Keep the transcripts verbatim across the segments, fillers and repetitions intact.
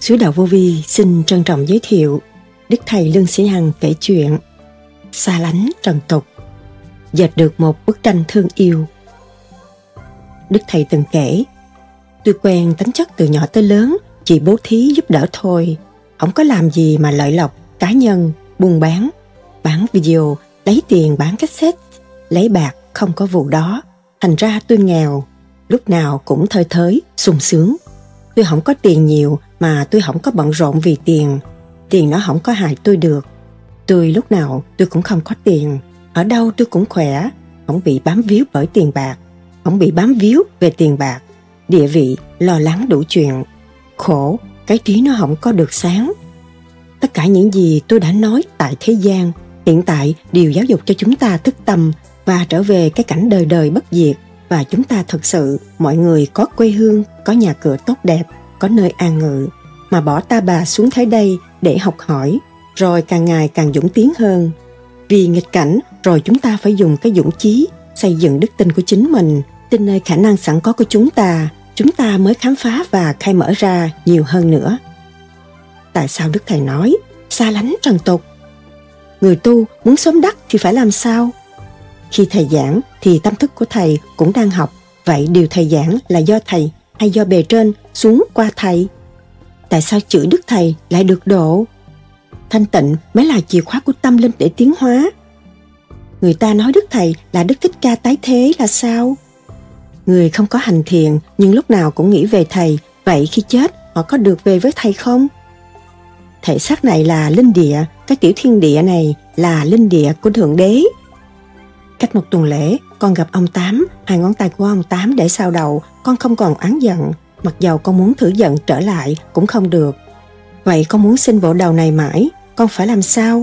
Sứ Đạo Vô Vi xin trân trọng giới thiệu Đức Thầy Lương Sĩ Hằng kể chuyện Xa lánh trần tục, dệt được một bức tranh thương yêu. Đức Thầy từng kể: tôi quen tính chất từ nhỏ tới lớn, chỉ bố thí giúp đỡ thôi, không có làm gì mà lợi lộc cá nhân, buôn bán, bán video, lấy tiền bán cassette, lấy bạc, không có vụ đó. Thành ra tôi nghèo, lúc nào cũng thơi thới, sung sướng. Tôi không có tiền nhiều mà tôi không có bận rộn vì tiền. Tiền nó không có hại tôi được. Tôi lúc nào tôi cũng không có tiền. Ở đâu tôi cũng khỏe, không bị bám víu bởi tiền bạc, không bị bám víu về tiền bạc, địa vị, lo lắng đủ chuyện. Khổ, cái trí nó không có được sáng. Tất cả những gì tôi đã nói tại thế gian, hiện tại đều giáo dục cho chúng ta thức tâm và trở về cái cảnh đời đời bất diệt. Và chúng ta thật sự, mọi người có quê hương, có nhà cửa tốt đẹp, có nơi an ngự, mà bỏ ta bà xuống thế đây để học hỏi, rồi càng ngày càng dũng tiến hơn. Vì nghịch cảnh, rồi chúng ta phải dùng cái dũng chí, xây dựng đức tin của chính mình, tin nơi khả năng sẵn có của chúng ta, chúng ta mới khám phá và khai mở ra nhiều hơn nữa. Tại sao Đức Thầy nói, xa lánh trần tục? Người tu muốn sớm đắc thì phải làm sao? Khi Thầy giảng thì tâm thức của Thầy cũng đang học. Vậy điều Thầy giảng là do Thầy hay do bề trên xuống qua Thầy? Tại sao chữ Đức Thầy lại được độ? Thanh tịnh mới là chìa khóa của tâm linh để tiến hóa. Người ta nói Đức Thầy là Đức Thích Ca tái thế là sao? Người không có hành thiền nhưng lúc nào cũng nghĩ về Thầy, vậy khi chết họ có được về với Thầy không? Thể xác này là linh địa, cái tiểu thiên địa này là linh địa của Thượng Đế. Cách một tuần lễ, con gặp ông Tám, hai ngón tay của ông Tám để sau đầu, con không còn oán giận, mặc dầu con muốn thử giận trở lại cũng không được. Vậy con muốn xin bộ đầu này mãi, con phải làm sao?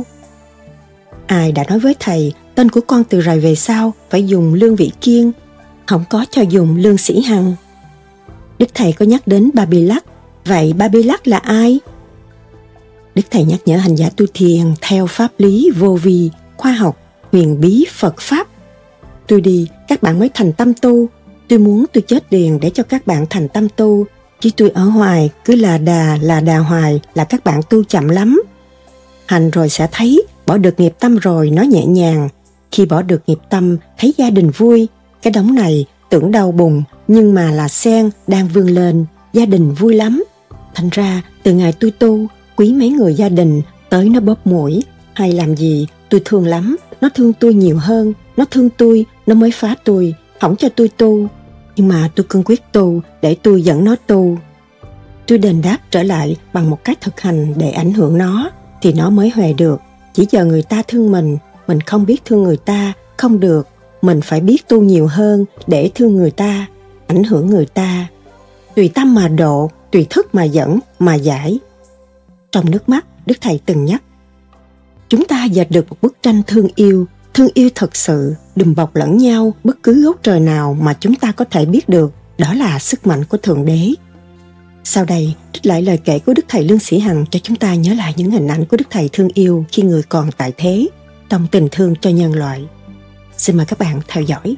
Ai đã nói với Thầy, tên của con từ rày về sau phải dùng Lương Vị Kiên, không có cho dùng Lương Sĩ Hằng. Đức Thầy có nhắc đến Ba Bi Lắc, vậy Ba Bi Lắc là ai? Đức Thầy nhắc nhở hành giả tu thiền theo pháp lý vô vi, khoa học, huyền bí Phật Pháp. Tôi đi, các bạn mới thành tâm tu. Tôi muốn tôi chết liền để cho các bạn thành tâm tu. Chứ tôi ở hoài, cứ là đà, là đà hoài là các bạn tu chậm lắm. Hành rồi sẽ thấy, bỏ được nghiệp tâm rồi nó nhẹ nhàng. Khi bỏ được nghiệp tâm, thấy gia đình vui. Cái đống này tưởng đau bùng, nhưng mà là sen đang vươn lên, gia đình vui lắm. Thành ra, từ ngày tôi tu, quý mấy người gia đình, tới nó bóp mũi, hay làm gì, tôi thương lắm. Nó thương tôi nhiều hơn, nó thương tôi, nó mới phá tôi, không cho tôi tu. Nhưng mà tôi cương quyết tu để tôi dẫn nó tu. Tôi đền đáp trở lại bằng một cách thực hành để ảnh hưởng nó, thì nó mới huề được. Chỉ giờ người ta thương mình, mình không biết thương người ta, không được. Mình phải biết tu nhiều hơn để thương người ta, ảnh hưởng người ta. Tùy tâm mà độ, tùy thức mà dẫn, mà giải. Trong nước mắt, Đức Thầy từng nhắc, chúng ta dệt được một bức tranh thương yêu, thương yêu thật sự, đùm bọc lẫn nhau, bất cứ gốc trời nào mà chúng ta có thể biết được, đó là sức mạnh của Thượng Đế. Sau đây, trích lại lời kể của Đức Thầy Lương Sĩ Hằng cho chúng ta nhớ lại những hình ảnh của Đức Thầy thương yêu khi người còn tại thế, trong tình thương cho nhân loại. Xin mời các bạn theo dõi.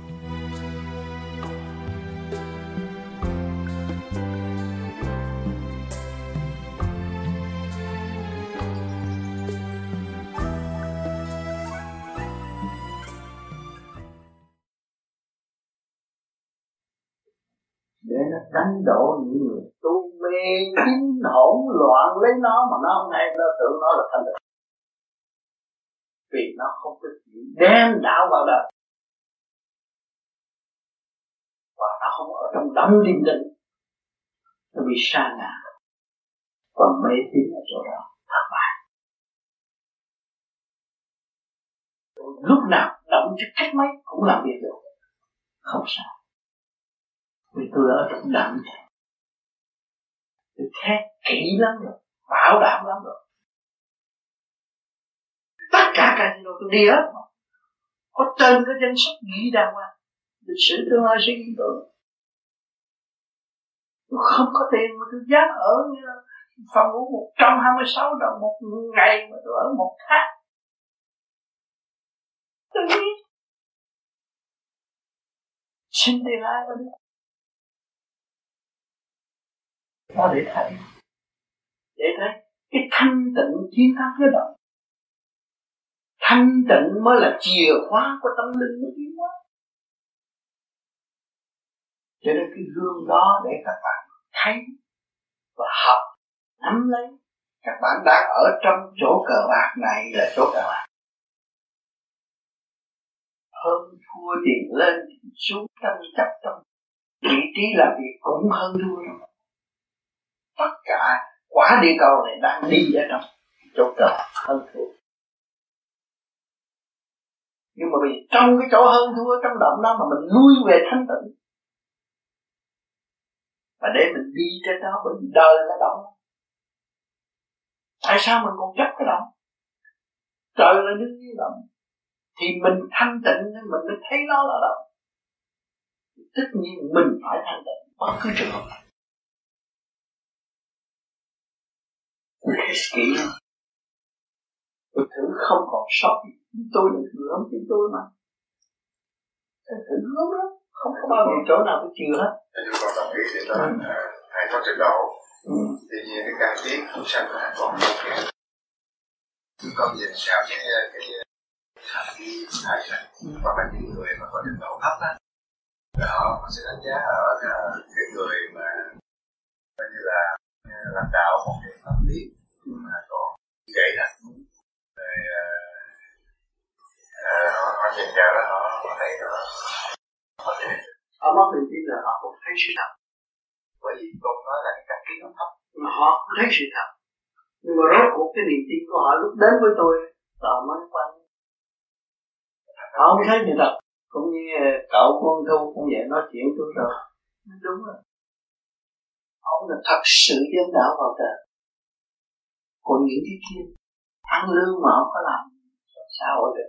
Để nó đánh đổ những người tu mê tín hỗn loạn lấy nó mà nó không hay, nó tưởng nó là thanh tịnh, vì nó không có chịu đem đạo vào đời và nó không ở trong đắm điên định, nó bị sa ngã và mê tín ở chỗ đó thất bại. Lúc nào động cho cách mấy cũng làm việc được, không sao. Vì tôi ở trong đặng tôi thét kỹ lắm rồi, bảo đảm lắm rồi. Tất cả casino tôi đi hết mà. Có trên cái danh sách ghi đàng hoàng, lịch sử tương lai sẽ ghi tôi. Tôi không có tiền mà tôi dám ở như là phòng ngủ một trăm hai mươi sáu đồng một ngày mà tôi ở một tháng. Tôi biết xin tiền ai mà đi. Nó để thấy để thấy cái thanh tịnh chiến thắng cái động. Thanh tịnh mới là chìa khóa của tâm linh của tiến hóa. Cho nên cái gương đó để các bạn thấy và học, nắm lấy. Các bạn đang ở trong chỗ cờ bạc này là chỗ cờ bạc. Hơn thua tiền lên xuống tranh chấp trong vị trí làm việc cũng hơn thua rồi. Tất cả quả địa cầu này đang đi ở trong chỗ cờ hơn thua. Nhưng mà vì trong cái chỗ hơn thua trong động đó mà mình lui về thanh tịnh, và để mình đi trên đó, bởi vì đời là động. Tại sao mình còn chấp cái động? Trời là đứng dưới động, thì mình thanh tịnh nên mình mới thấy nó là động. Tất nhiên mình phải thanh tịnh bất cứ trường hợp nào. Mình thấy kỹ lắm. Tôi thử không còn sót gì. Tôi là người không chỉ tôi mà. Tôi thử gớm lắm. Không có bao giờ chỗ nào tôi chừa hết. Chúng con đồng ý để nói hãy có trình độ. Ừ. Tuy nhiên cái căn tiến chúng sanh là còn không kém. Chúng con nhìn vào cái cái cái thầy này, hoặc là những người mà có trình độ thấp á, rồi họ, họ sẽ đánh giá ở cái người mà coi như là lãnh đạo một cái pháp lý mà còn vậy đó. Rồi uh, họ, họ nhìn vào đó họ, họ thấy nó có thể họ mất niềm tin là họ không thấy sự thật. Bởi vì con nói là cái căn kiến nó thấp mà họ không thấy sự thật. Nhưng mà rốt cuộc cái niềm tin của họ lúc đến với tôi họ mới quan. Họ không thấy sự thật. Cũng như cậu con Thu cũng vậy, nói chuyện tôi rồi. Đúng rồi. Ông là thật sự dân đạo vào trời. Còn những cái kia ăn lương mà không có làm sao hội được.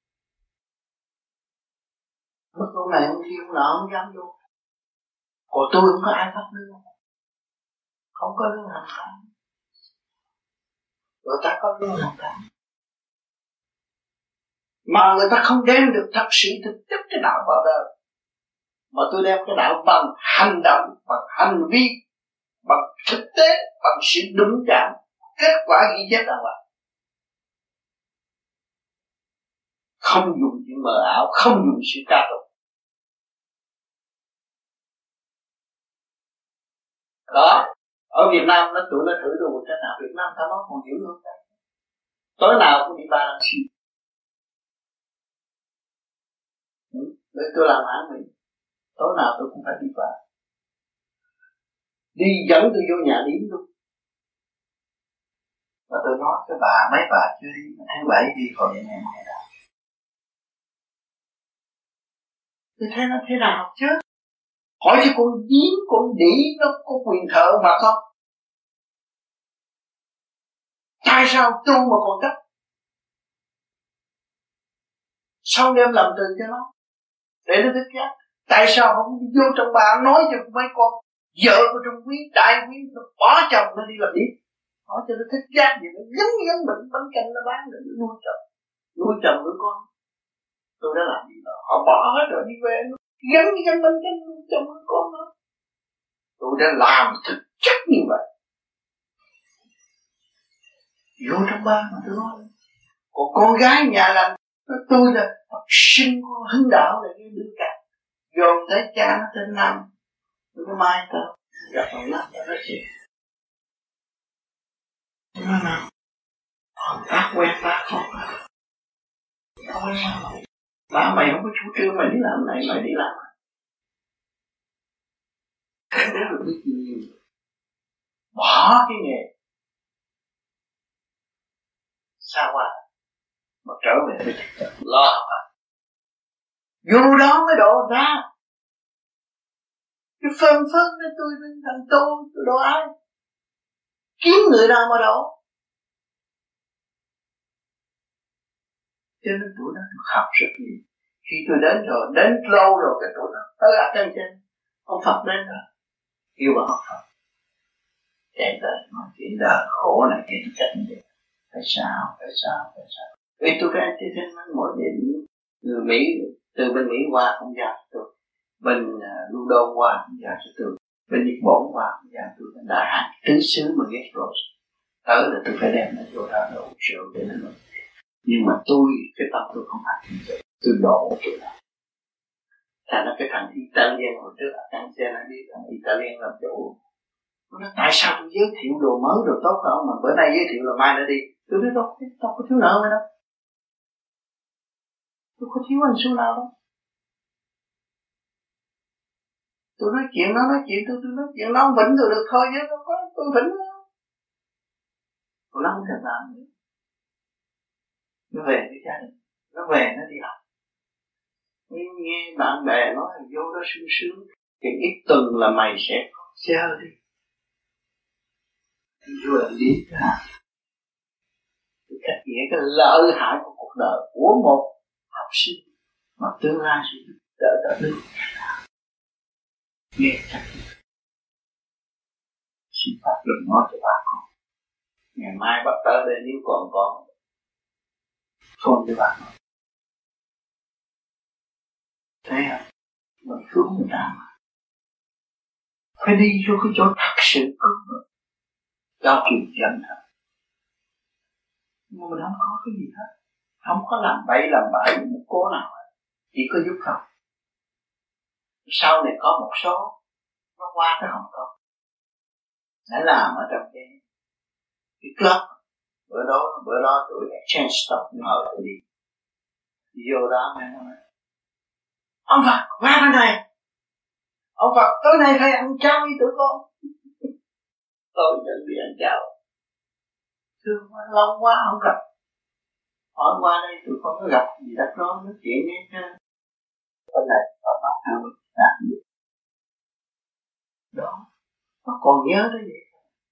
Mất lúc này ông kia ông nọ không dám vô. Còn tôi không có ai phát lương. Không có lương hàng tháng. Người ta có lương hàng tháng. Mà người ta không đem được thật sự thực chất cái đạo vào đời. Mà tôi đem cái đạo bằng hành động, bằng hành vi, bằng thực tế, bằng sự đúng chạm. Kết quả ghi chép đàng hoàng. Không dùng chuyện mờ ảo, không dùng sự ca tụng. Đó, ở Việt Nam nó tụi nó thử được một cách nào, Việt Nam ta nói còn hiểu hơn đấy. Tối nào cũng đi ba lần xuyên. Để tôi làm hãng Mỹ, tối nào tôi cũng phải đi ba. Đi dẫn tôi vô nhà điếm luôn. Và tôi nói cái bà, mấy bà chưa đi, tháng bảy đi còn những ngày ngày nào. Tôi thấy nó thế nào chứ? Hỏi cho con giếng, con đĩ nó có quyền thợ mà không? Tại sao tu mà còn gấp? Sao đem làm từ cho nó? Để nó thức giác. Tại sao không đi vô trong bà nói cho mấy con vợ của trong quý, đại quý nó bỏ chồng nó đi làm đi? Nói cho nó thức giác vậy, nó gắn gắn bệnh bánh canh nó bán rồi nó nuôi chồng. Nuôi chồng nuôi con. Tôi đã làm gì đó. Họ bỏ hết rồi đi về nó gắn gắn bánh canh nuôi chồng nuôi con đó. Tôi đã làm thực chất như vậy. Vô trong ba mà tôi nói. Còn con gái nhà làm tôi là học sinh của Hưng Đạo là cái đứa cả. Dồn tới cha nó tên Nam. Tôi có mai tao gặp thằng Nam nó nói chuyện. Nó nào ta quen ta không không có sao. Ba mày không có chủ trương mày đi làm này, mày đi làm này. Cái đó là biết nhiều. Bỏ cái nghề xa qua mà trở về với thực chất lo học hành. Dù đó mới độ ra. Cái phân phân nên tôi thành tôi, tôi độ ai? Kiếm người nào mà độ. Cho nên tụi nó học rất nhiều. Khi tôi đến rồi, đến lâu rồi cái tụi nó tới ở trên trên. Ông Phật đến rồi. Yêu bà học Phật. Chạy tới nói chuyện đời khổ này kia tôi tránh vậy. Tại sao, tại sao, tại sao? Vì tôi phải đi thêm mỗi điểm người Mỹ, từ bên Mỹ qua không giao cho tôi. Bên uh, London qua không giao cho tôi. Bên Nhật Bản qua không giao cho tôi. Đại hạt tứ xứ mà ghét rồi. tới là tôi phải đem nó vô đó đổ rượu để nó nói. Nhưng mà tôi, cái tâm tôi không phải như vậy, tôi đổ chỗ đó. Thành ra cái thằng Italian hồi trước là thằng xe nó biết thằng Italian làm chủ. Nó nói tại sao tôi giới thiệu đồ mới đồ tốt không mà bữa nay giới thiệu là mai nó đi. Tôi nói đâu, đâu có thiếu nợ mày đâu. Tôi có thiếu anh xu nào đâu. Tôi nói chuyện nó nói chuyện tôi, tôi nói chuyện nó không vĩnh tôi được thôi chứ đâu có tôi vĩnh đâu. Còn nó không thèm làm nữa. Nó về với gia đình, nó về nó đi học. Nhưng nghe bạn bè nói là vô đó sung sướng, thì ít tuần là mày sẽ có xe đi. Vô là đi ra. Cách nghĩa cái lợi hại của cuộc đời của một học sinh mà tương lai sẽ giúp đỡ đất nước. Nghe chắc xin Pháp đừng nói cho bà con. Ngày mai bắt tới đây nếu còn con phone cho bà con. Thấy không? Mình cứu người ta mà. Phải đi vô cái chỗ thật sự cứu người. Cho kiềm chân thôi. Nhưng mà mình không có cái gì hết. Không có làm bậy làm bậy một cố nào hết. Chỉ có giúp không. Sau này có một số nó qua tới Hồng Kông. Đã làm ở trong cái, cái club. Bữa đó, bữa đó tụi exchange stock ngồi tụi đi. Đi vô đó nghe nói. Ông Phật qua bên này. Ông Phật tối nay phải ăn cháo với tụi con. Tôi nhận đi ăn cháo. Thương quá, lâu quá không gặp. Hỏi qua đây tụi con có gặp gì đặt đó nói chuyện nghe chứ. Bên này có bác nào làm gì. Đó, nó còn nhớ tới vậy.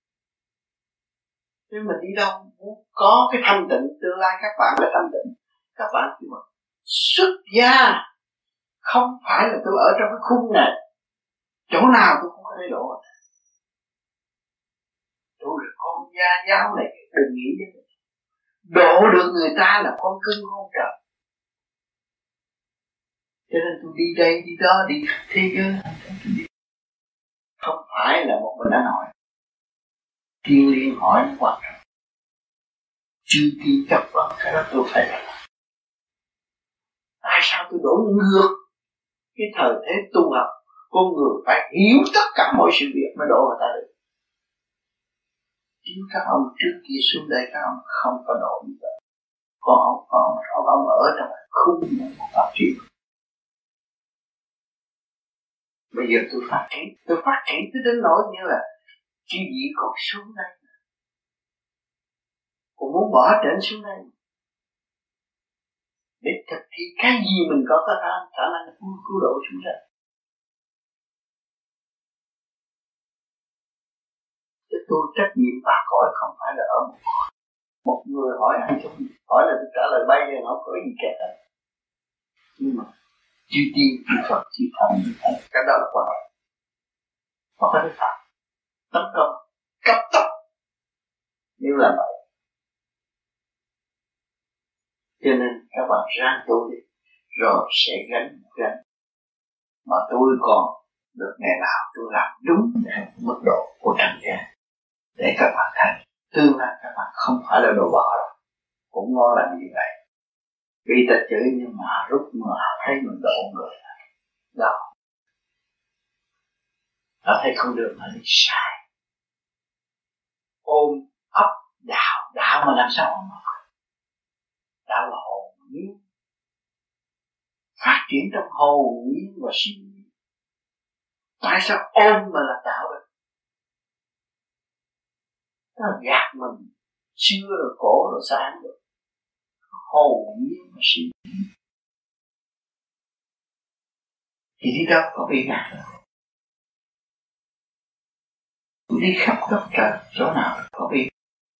Nếu mình đi đâu muốn có cái thanh tịnh, tương lai các bạn là thanh tịnh. Các bạn chỉ mà xuất gia. Không phải là tôi ở trong cái khung này. Chỗ nào tôi cũng có thể độ. Tôi là con gia giáo này, đừng nghĩ như vậy. Độ được người ta là con cưng con trời. Cho nên tôi đi đây, đi đó, đi thế giới. Không phải là một mình đã hỏi. Thiên liên hỏi nó quan trọng. Chư thiên chấp vấn cái đó tôi phải làm. Tại sao tôi đổ ngược cái thời thế tu học? Con người phải hiểu tất cả mọi sự việc mới đổ người ta được. Chứ các ông trước kia xuống đây các ông không có đổ như vậy. Còn ông, ông, ông, ông ở trong khung một phát triển. Bây giờ tôi phát triển, tôi phát triển tới đến nỗi như là chư vị còn xuống đây. Còn muốn bỏ trển xuống đây. Để thực thi cái gì mình có có khả năng cứu, cứu độ chúng ta. Chứ tôi trách nhiệm bác cõi không phải là ở một cõi. Một người hỏi anh trong hỏi là tôi trả lời bay rồi nó có gì cả. Nhưng mà chư tiên, chư Phật, chư Thần, cái đó là quan trọng. Họ có thể phạm tấn công cấp tốc nếu là vậy. Cho nên các bạn ráng tu đi rồi sẽ gánh một gánh. Mà tôi còn được ngày nào tôi làm đúng theo mức độ của trần gian để các bạn thấy tương lai các bạn không phải là đồ bỏ đâu, cũng ngon làm như vậy. Vì ta chửi nhưng mà rút mà thấy mình độ người đó, nó thấy không được mà đi sai, ôm ấp đạo đạo mà làm sao ôm ấp? Đạo là hồn nhiên, phát triển trong hồn nhiên và sinh nhiên. Tại sao ôm mà là đạo được? Nó gạt mình xưa rồi cổ rồi sáng rồi. Hồn nhiên và sinh nhiên thì đi đâu có bị gạt đâu. Tôi đi khắp đất trời, chỗ nào có bị.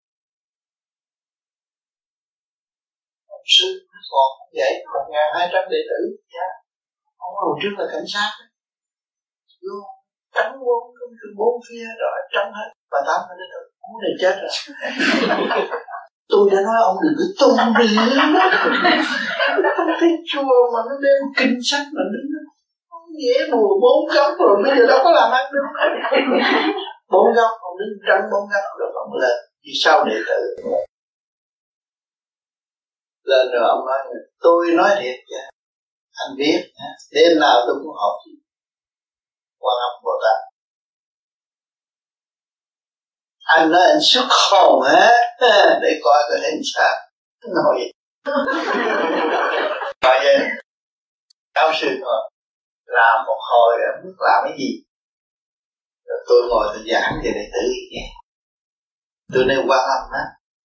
Ông sư còn vậy một ngàn hai trăm đệ tử, yeah. Ông hồi trước là cảnh sát, vô trắng bốn bốn phía rồi trắng hết, bà tám nó nói cú này chết rồi. Tôi đã nói ông đừng có tung đi, không thấy chùa mà nó đeo kinh sách mà đứng đó, dễ bùa bốn góc rồi bây giờ đâu có làm ăn được. Bốn góc ông đứng trắng bốn góc rồi ông lên vì sao đệ tử lên rồi ông nói tôi nói thiệt chứ anh biết đêm nào tôi cũng học Quan Âm Bồ Tát. Anh nói anh xuất hồn hết để coi cái hình sao ngồi coi vậy giáo sư ngồi làm một hồi không biết làm cái gì rồi tôi ngồi tôi giảng về đệ tử nghe. Tôi nêu Quan Âm á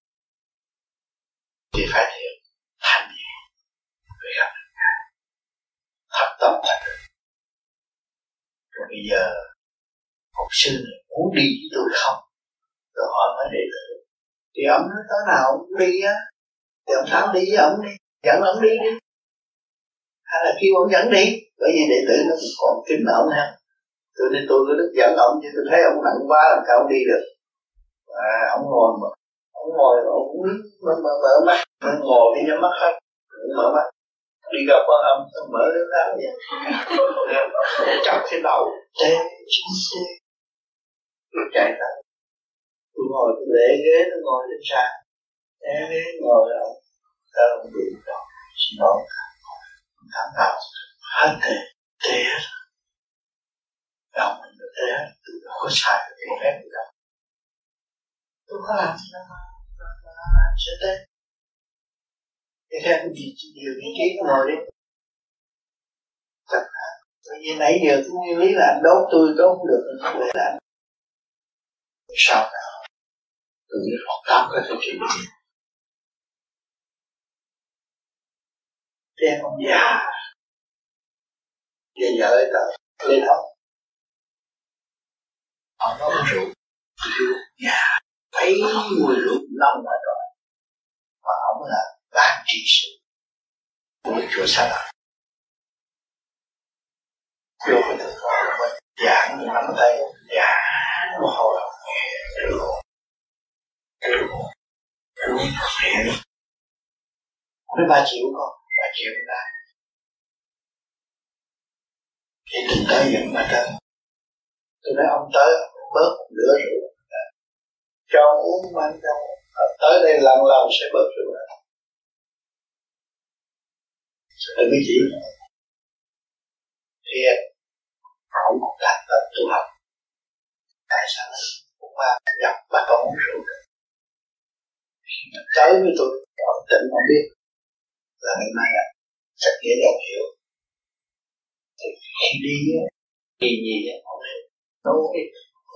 thì phải thiệt thành nhẹ rồi gặp thật tâm thật. Rồi bây giờ học sư này muốn đi với tôi không? Tôi hỏi mấy đệ tử thì ông nói tối nào ông đi á thì ông Tám đi với ông đi, dẫn ông đi đi, hay là kêu ông dẫn đi, bởi vì đệ tử nó cũng còn kính ông ha. Tôi nên tôi có đức dẫn ông chứ tôi thấy ông nặng quá làm sao ông đi được. À, ông ngồi mà ông ngồi ông cũng mở, mở, mở mắt, ông ngồi thì nhắm mắt hết, mở mắt đi gặp Quan Âm, ông mở cái áo vậy, chọc cái đầu, tê chín tê, tôi chạy tới, tôi ngồi tôi để ghế tôi ngồi trên sàn, để ghế ngồi rồi, ta ông bị đó, xin lỗi, thằng nào hết tê, tê hết, đâu mình được tê hết, tôi không có xài được cái hết gì đâu, tôi có làm gì đâu mà, anh sẽ tê. Thế theo cái gì nhiều ý kiến ngồi đi. Chắc hả? Bởi vì nãy giờ cái nguyên lý là anh đốt tôi đốt không được, anh không để là anh. Sao nào? Tôi nghĩ họ tám có thể trị được. Đem ông già về vợ ấy tờ lên ông. Họ nói rượu, rượu già, thấy mùi rượu nông ở rồi. Và ông là ban trị sự của chùa Sa La. Vô cái thực gọi là mình giảng nắm tay, giảng một hồi nghe rượu, rượu, rượu rượu. Nói ba triệu con, ba triệu ra. Thì từng tới dẫn mà tới. Tôi nói ông tới, bớt một lửa rượu. Cho ông uống mang cho ông. Tới đây lần lần sẽ bớt rượu ra. Đừng có chỉ thiệt không có đạt tới tu học. Tại sao cũng ba gặp bà con uống rượu tới với tôi ở tỉnh không biết là ngày mai à chắc dễ dàng hiểu. Thì khi đi gì gì không biết nấu ít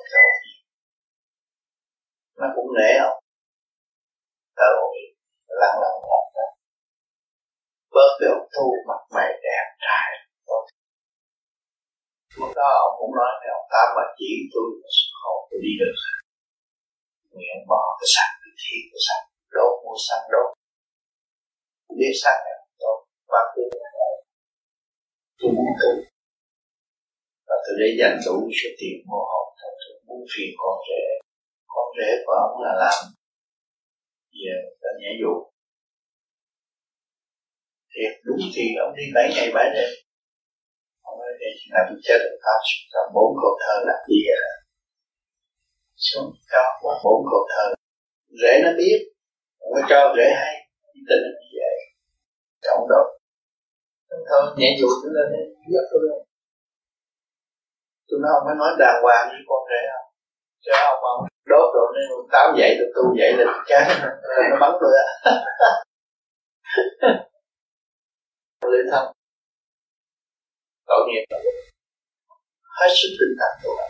nó cũng nể không rồi lặng lặng một bớt cái ông thu mặt mày đẹp trai lúc đó ông cũng nói với ông Tám mà chỉ tôi là xuất khẩu tôi đi được nguyện bỏ cái sạch cái thi cái sạch đốt mua xăng đốt biết xăng này đốt ba tư tôi muốn tu và tôi để dành đủ số tiền mua hộp tôi muốn phiền con rể con rể của ông là làm về là nhảy dù thiệt đúng thì ông đi bảy ngày bảy đêm ông nói đây là tôi chết được tao cho bốn cột thơ làm gì vậy xuống cho bốn cột thơ rễ nó biết ông có cho rễ hay tình là như vậy trọng đó thơ nhảy dù tôi lên biết tôi lên tôi nói ông phải nói đàng hoàng với con rể không cho ông ông đốt rồi nên tám dậy tôi tu dậy là cái nó bắn tôi á lên thân tội nghiệp hết sức tinh thần của ông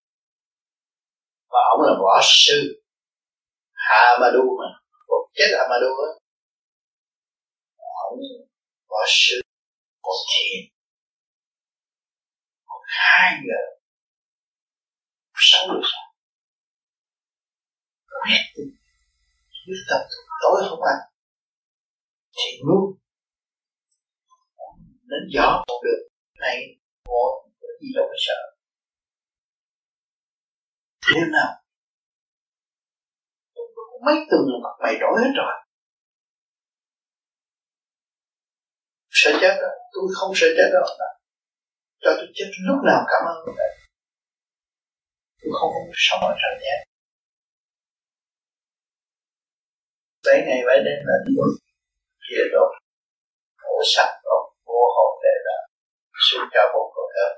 và ông là võ sư Hà Ma Đu mà một chết Hà Ma Đu á ông võ sư một thiền một hai giờ sáu giờ sáng hết biết tập tối không ăn thì luôn đến gió không được này ngồi có gì đâu phải sợ thế nào mấy tuần là mặt mày đổi hết rồi sợ chết đó tôi không sợ chết đâu cho tôi chết lúc nào cảm ơn vậy tôi không có sống ở trần gian bảy ngày bảy đêm là đi kia rồi khổ sạch rồi vô hồn để là xuống cho một con hết.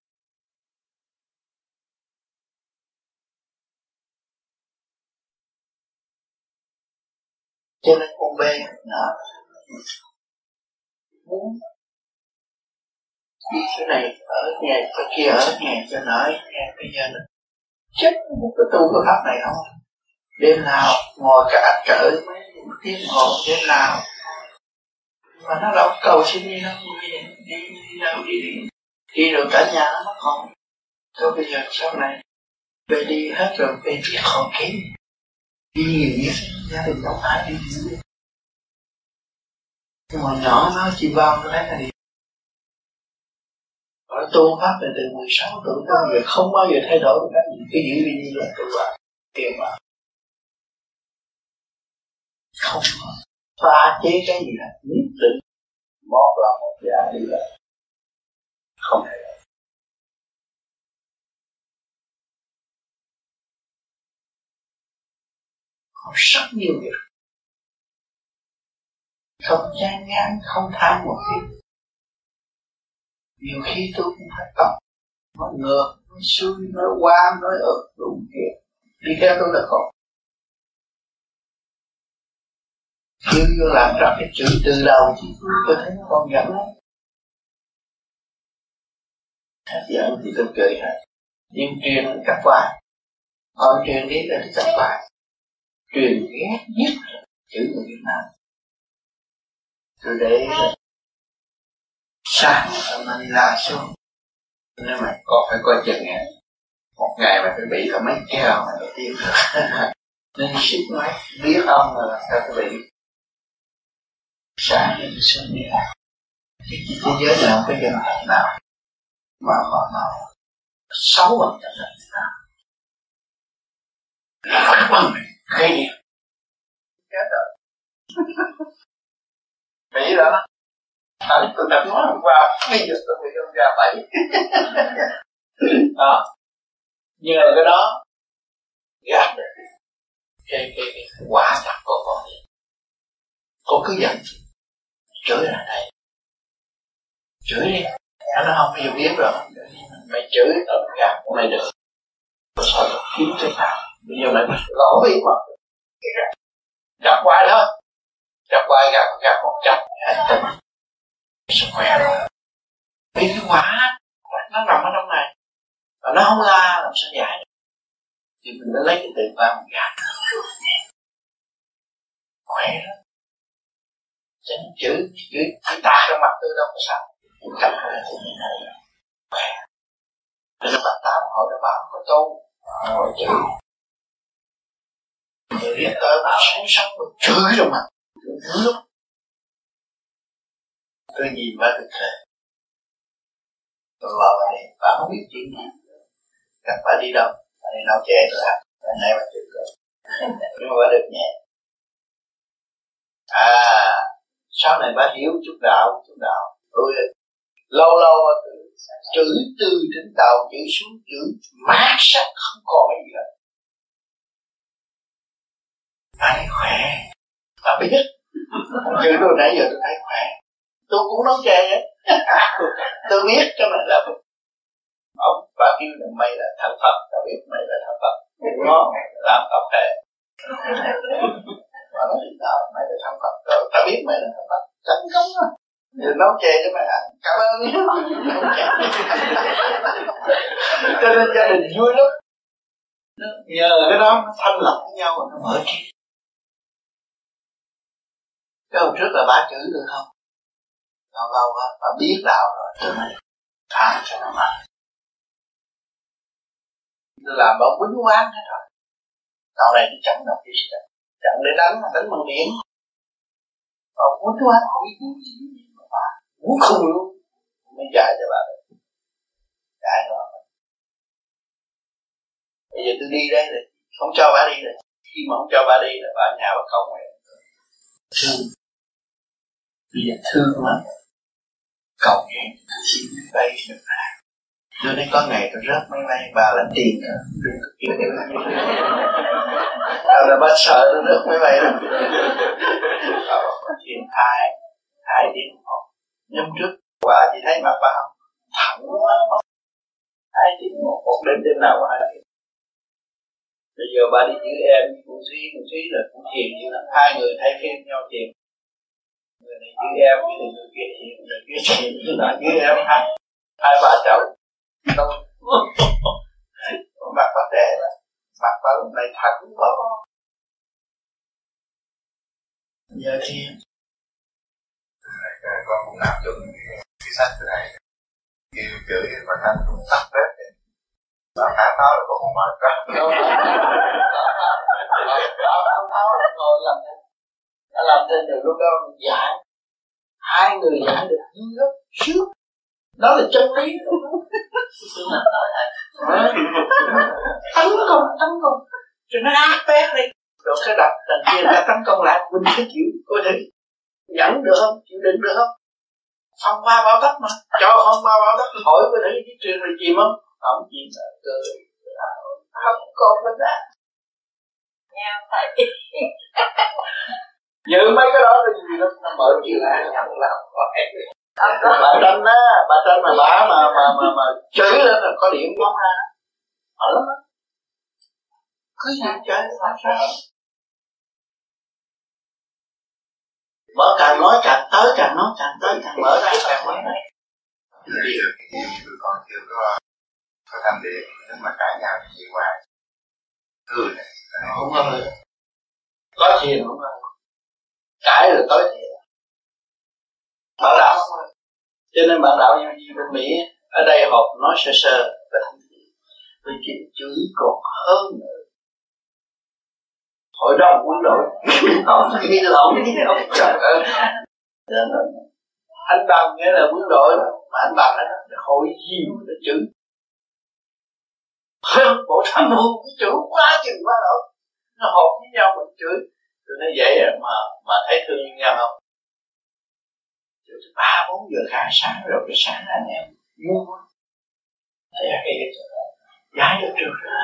Cho nên con bé nó muốn đi cái này ở nhà, cái kia ở nhà cho nó nhà bây giờ nó chết một cái tu cái pháp này không. Đêm nào ngồi cả trời mấy tiếng hồ đêm nào mà nó đâu cầu xin đi đâu đi đi đi đâu đi đi đi rồi cả nhà nó mất hồn. Thôi bây giờ sau này về đi hết rồi về biết hồn kém đi nhiều nhất gia đình đâu phải đi nhiều. Nhưng mà nhỏ nó chỉ bao nó thấy là đi. Ở tu pháp là từ mười sáu tuổi tới giờ không bao giờ thay đổi được cái gì, cái giữ đi như là tu pháp tiền mà không có pha chế cái gì là nhất định một là một dạ đi là không thể. Có rất nhiều việc không chán ngán, không tham một cái. Nhiều khi tôi cũng phải tập nói ngược, nói xuôi, nói qua, nói ực, đủ kiểu đi theo tôi là khổ. Chưa vô làm ra cái chữ từ đầu thì tôi thấy nó còn giận lắm. Hết giận thì tôi cười hết. Nhưng truyền cắt quài, họ truyền đi là đi cắt quài. Truyền ghét nhất chữ người Việt Nam. Tôi để sáng ở Manila xuống. Nên mà con phải coi chừng nghe. Một ngày mà phải bị có mấy keo mà đầu tiên rồi. Nên ship máy biết ông là sao tôi bị. Sáng lên xuống đi là cái thế giới này không có dân tộc nào mà mà mà xấu bằng dân tộc nào. Là bằng gây đi. Chết rồi. Mỹ đó. À, tôi đã nói hôm qua, bây giờ tôi bị ông ra bảy. Đó. Nhờ cái đó gạt được cái, cái, cái quả thật của con đi. Con cứ giận chửi là đây. Chửi đi. Nó không bao giờ biết rồi. Mày chửi ở gạt của mày được. Rồi sao được kiếm thế nào. Bây giờ mày lỗ biết mà. Gặp hoài thôi. Gặp hoài gặp gặp một trăm. Sức khỏe rồi. Vì cái quả nó nằm ở trong này. Và nó không la làm sao giải được. Thì mình đã lấy cái từ qua một gạt. Khỏe đó. Chứ chữ, chữ, chữ ta trong mặt tôi đâu có sao. Chữ cầm là chữ như này. Khỏe. Cho nên bà Tám hỏi là bà không có tu. Hỏi chữ. Người biết tới bà sáng sống rồi chửi trong mặt. Chửi lúc. Tôi nhìn bà thực thể. Tôi vào bà đi. Bà không biết chuyện gì. Gặp bà đi đâu. Bà đi nấu chè rồi hả. Bà này bà chửi rồi. Nhưng mà bà được nhẹ. À, sau này bà hiểu chút đạo, chút đạo. Tôi lâu lâu tôi chửi từ trên tàu chửi xuống chửi mát sắc không còn cái gì hết. Bà thấy khỏe. Bà biết. Chửi tôi nãy giờ tôi thấy khỏe. Tôi cũng nấu chè vậy. Tôi biết cái này là ông bà kêu là mày là thằng Phật, tao biết mày là thằng Phật. Nó làm tập thể. Mà nói gì đó, mày là thằng Phật rồi, tao biết mày là thằng Phật. Chẳng không á. Rồi nấu chè cho mày ăn, cảm ơn nhé. Cho nên gia đình vui lắm. Nhờ cái đó nó thanh lập với nhau và nó mở trí. Cái hôm trước là bà chửi được không? Lâu lâu á, bà biết đạo rồi, tôi mới thả cho nó mạnh. Tôi làm bảo quýnh quán hết rồi. Sau này tôi chẳng đọc gì hết. Chẳng để đánh mà đánh bằng điện. Bảo quýnh quán không biết gì gì mà bà. Muốn khùng luôn. Mới dạy cho bà được. Dạy cho bà. Bây giờ tôi đi đây rồi. Không cho bà đi rồi. Khi mà không cho bà đi là bà ở nhà bà không rồi. Thương. Bây giờ thương lắm. Cầu nguyện xin bay được ra. Cho nên có ngày tôi rớt máy bay bà là tiền nữa. Là bà sợ tôi rớt máy bay đó. Chuyện hai hai tiếng một nhâm trước bà chỉ thấy mặt bà không thẳng lắm. Hai tiếng một một đêm đêm nào hai tiếng. Bây giờ bà đi giữ em cũng suy cũng suy là cũng thiền như là hai người thay phiên nhau thiền. Người này giữ em cái này người kia thiền, người kia thiền người này giữ em hai hai bà cháu. Đâu mặt bà trẻ là mặt bà lúc này thẳng quá. Giờ thiền con cũng áp dụng cái sách này kêu chửi và thanh cũng tắt bếp thì bà khá tháo là con không mệt cả. Tháo tháo ngồi làm thế, nó làm thế được lúc đó giải hai người giải được dư gấp trước, đó là chân lý đó. Tấn công tấn công rồi nó áp bét đi rồi cái đập đằng kia đã tấn công lại mình sẽ chịu có thể dẫn được không, chịu đựng được không? Phong ba bảo tắc mà, cho phong ba bảo tắc hỏi có thể cái chuyện này chìm không? Không chìm là cười, không còn bên đó. Nghe phải. Giữ mấy cái đó là gì đó, nó mở chuyện lại, nó không làm phải. Bà Trân á, bà Trân mà bà mà mà mà mà chửi lên là có điểm không ha? Ở lắm á. Cứ gì chơi làm sao? Mở càng nói càng tới, càng nói càng tới, càng mở ra càng mở ra. Bây giờ tụi con chưa có có tham điện, nếu mà cãi nhau thì gì hoài. Ừ này. Không có lời. Có chuyện không có. Cãi rồi tới chuyện. Bạn đạo không ơi. Cho nên bạn đạo như bên Mỹ ở đây họp nói sơ sơ về thông tin. Vì chuyện chửi còn hơn nữa. Hội đồng quân đội không nghĩ lộn cái gì đâu. Trời ơi. Anh Bằng nghĩa là quân đội đó. Mà anh Bằng đó là hội gì mà nó chửi. Hơn bộ tham mưu cái chửi quá chừng quá đâu. Nó họp với nhau mình chửi. Rồi nó vậy mà mà thấy thương như nhau không? Chửi ba bốn giờ khai sáng rồi cái sáng anh em mua. Thấy cái gì giải được trường ra.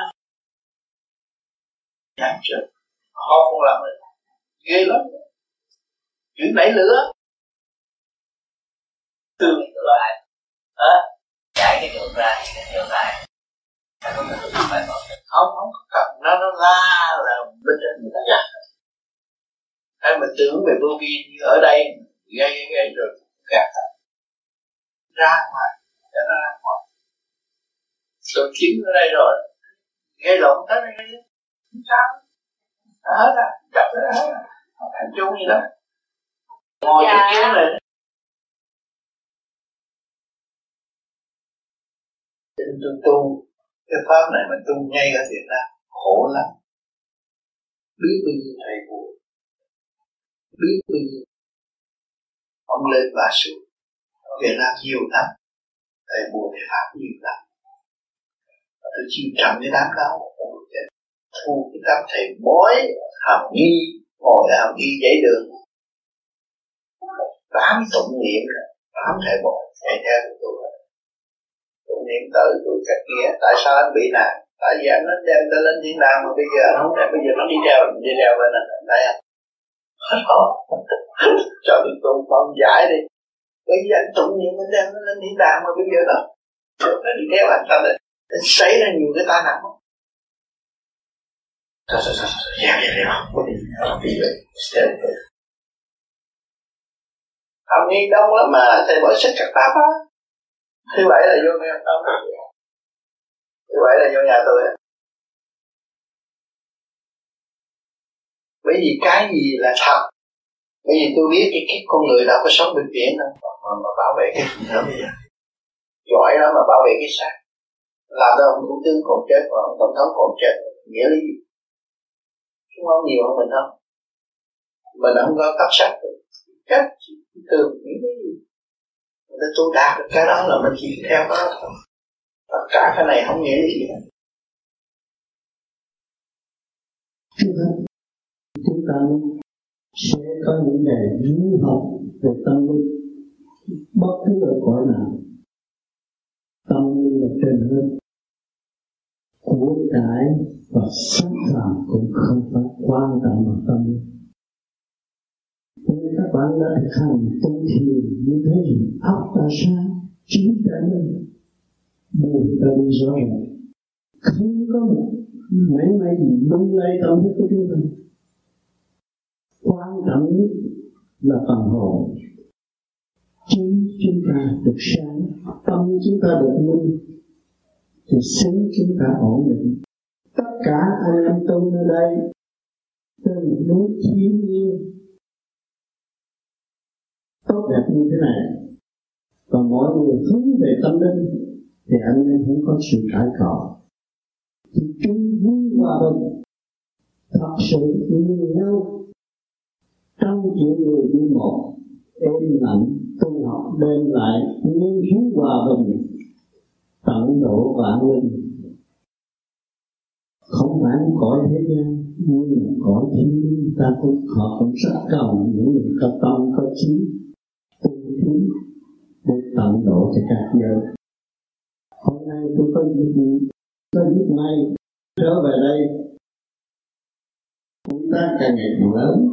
Giải được. Họ không làm được. Ghê lắm. Chuyện nảy lửa. Từ lại. Hả? Giải cái đường ra thì cái đường lại. Không, không cần. Nó nó la là bên trên người ta gạt. Hay mình tưởng về vô vi ở đây gây gây gây rồi gạt ra ngoài. Cho nó ra ngoài. Rồi kiếm ở đây rồi. Gây lộn tới đây gây. Sao? Hết á, chặt ra hết á, không thành chung gì đó. Ngồi trên kia này. Trên tôi tu, cái pháp này mình tu ngay ở Việt Nam, khổ lắm. Biết bao nhiêu thầy buồn, biết bao nhiêu ông lên và xuống. Ở Việt Nam nhiều lắm, thầy buồn thì pháp nhiều lắm. Tôi chịu trầm cái đám đó, thu cái đám thầy bói hàm nghi, ngồi hàm nghi giấy đường bám tụng niệm bám thầy bói chạy theo tôi tụng niệm tới tôi cách kia. Tại sao anh bị nạn? Tại vì anh nó đem tới lên thiên đàng mà bây giờ không đem, bây giờ nó đi theo đi theo bên anh đây à. Cho tôi tụng phong giải đi. Bây giờ anh tụng niệm mình đem nó lên thiên đàng mà bây giờ đó nó đi theo anh ta này xảy ra nhiều cái tai nạn không? Sao sao sao sao dẹp dẹp dẹp không có gì không bị vậy hàm nghi đông lắm mà thầy bảo sách chặt tạp á. Thứ bảy là vô nghe đông, thứ bảy là vô nhà tôi á. Bởi vì cái gì là thật, bởi vì tôi biết cái kiếp con người đâu có sống bệnh viện đâu mà, mà bảo vệ cái gì nữa bây giờ giỏi lắm mà bảo vệ cái xác. Làm đâu ông thủ tướng còn chết mà ông tổng thống còn chết nghĩa lý gì? Chúng không nhiều hơn mình không? Mình không có cấp sắc cách thường những cái gì người ta tu đạt được cái đó là mình chỉ theo cái đó thôi. Tất cả cái này không nghĩa gì hết. Chúng ta sẽ có những ngày du học về tâm linh bất cứ ở cõi nào. Tâm linh là trên hết. Của cải và sắc phạm cũng không phải quan trọng mà tâm. Nếu các bạn đã thực hành tu thiền như thế thì óc ta sáng, trí ta minh, buồn ta đi rõ ràng, không có một mấy mấy gì lung lay tâm thức của chúng ta. Quan trọng nhất là phần hồn, trí chúng ta được sáng, tâm chúng ta được minh, thì xứng chúng ta ổn định. Tất cả anh em tu nơi đây trên một núi thiên nhiên tốt đẹp như thế này, và mọi người hướng về tâm linh thì anh em không có sự cãi cọ, thì chung vui hòa bình, thật sự yêu nhau trong chuyện người như một, êm lạnh tu học đem lại nguyên khí hòa bình tận độ vạn linh. Không phải cõi thế gian nhưng mà cõi thiên liêng, ta cũng họ cũng rất cầu những người có tâm có trí tu tiến để tận độ cho các giới. Hôm nay tôi có dịp có dịp may trở về đây, chúng ta càng ngày càng lớn.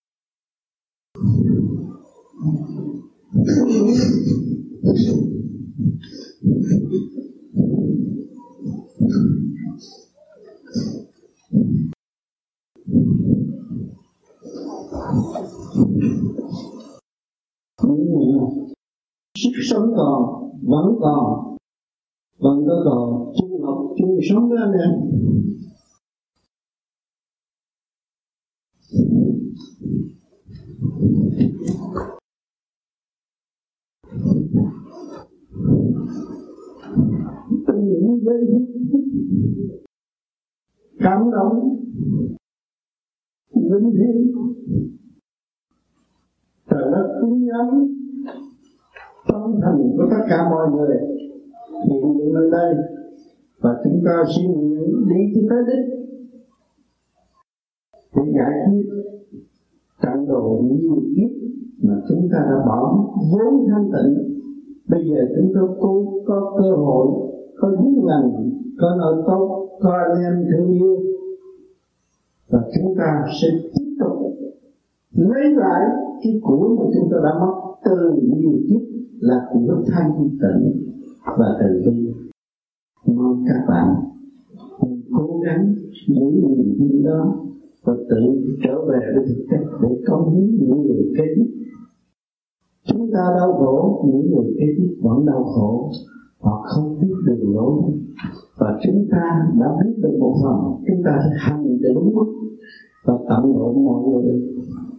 Sức sống còn, vẫn còn, vẫn có còn chung học, chung sống đó anh em. Từ những giây phút cảm động, vinh hiển, trời đất kính ấm, tâm thành của tất cả mọi người hiện diện bên đây, và chúng ta xin nguyện đi tới đích để giải quyết trận đồ nhiều kiếp mà chúng ta đã bỏ vốn thanh tịnh. Bây giờ chúng ta cố có cơ hội, có duyên lành, có nơi tốt, có anh em thương yêu, và chúng ta sẽ tiếp tục lấy lại cái của mà chúng ta đã mất từ nhiều kiếp, là của thanh tịnh và từ bi. Mong các bạn cố gắng giữ niềm tin đó và tự trở về với thực chất để cống hiến những người kế tiếp. Chúng ta đau khổ, những người kế tiếp vẫn đau khổ, họ không biết đường lối, và chúng ta đã biết được một phần, chúng ta sẽ hành để đúng mức và tận độ mọi người.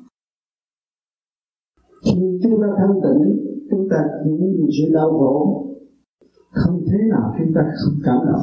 Khi chúng ta thanh tịnh, chúng ta những sự đau khổ không thế nào chúng ta không cảm động.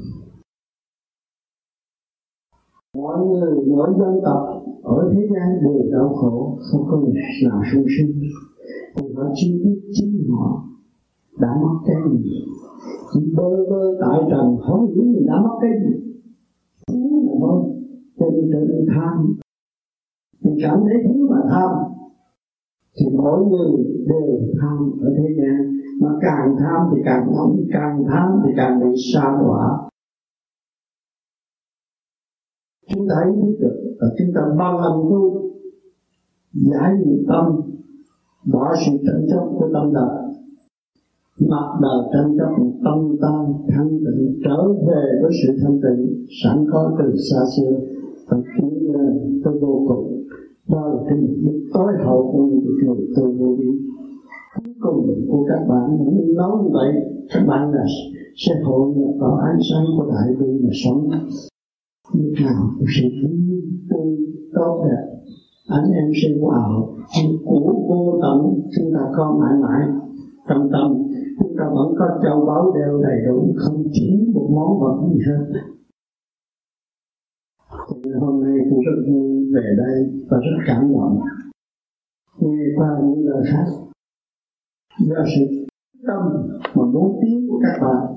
Mọi người, mỗi dân tộc ở thế gian đều đau khổ, không có người nào sung sướng, thì họ chưa biết chính họ đã mất cái gì. Chỉ bơ vơ tại trần, không hiểu mình đã mất cái gì, thiếu mà thôi, cho nên trở nên tham. Thì cảm thấy thiếu mà tham, thì mỗi người đều tham ở thế gian, mà càng tham thì càng nóng, càng tham thì càng bị sa đọa. Chúng ta ý thức được và chúng ta bằng lòng tu, giải nghiệp tâm, bỏ sự tranh chấp của tâm đời, mặc đời tranh chấp một tâm ta thanh tịnh, trở về với sự thanh tịnh sẵn có từ xa xưa và tiến lên tới vô cùng. Đó là cái mục đích tối hậu của người tu vô vi. Cuối cùng của các bạn nói như vậy, các bạn là sẽ hội nhập vào ánh sáng của đại bi mà sống. Lúc nào cũng sẽ tươi tốt đẹp, anh em sẽ hòa hợp, của vô tận chúng ta có mãi mãi trong tâm. Chúng ta vẫn có châu báu đeo đầy đủ, không chỉ một món vật gì hết. Hôm nay tôi rất vui về đây và rất cảm động nghe qua những lời hát do sự tâm mà muốn tiếng của các bạn.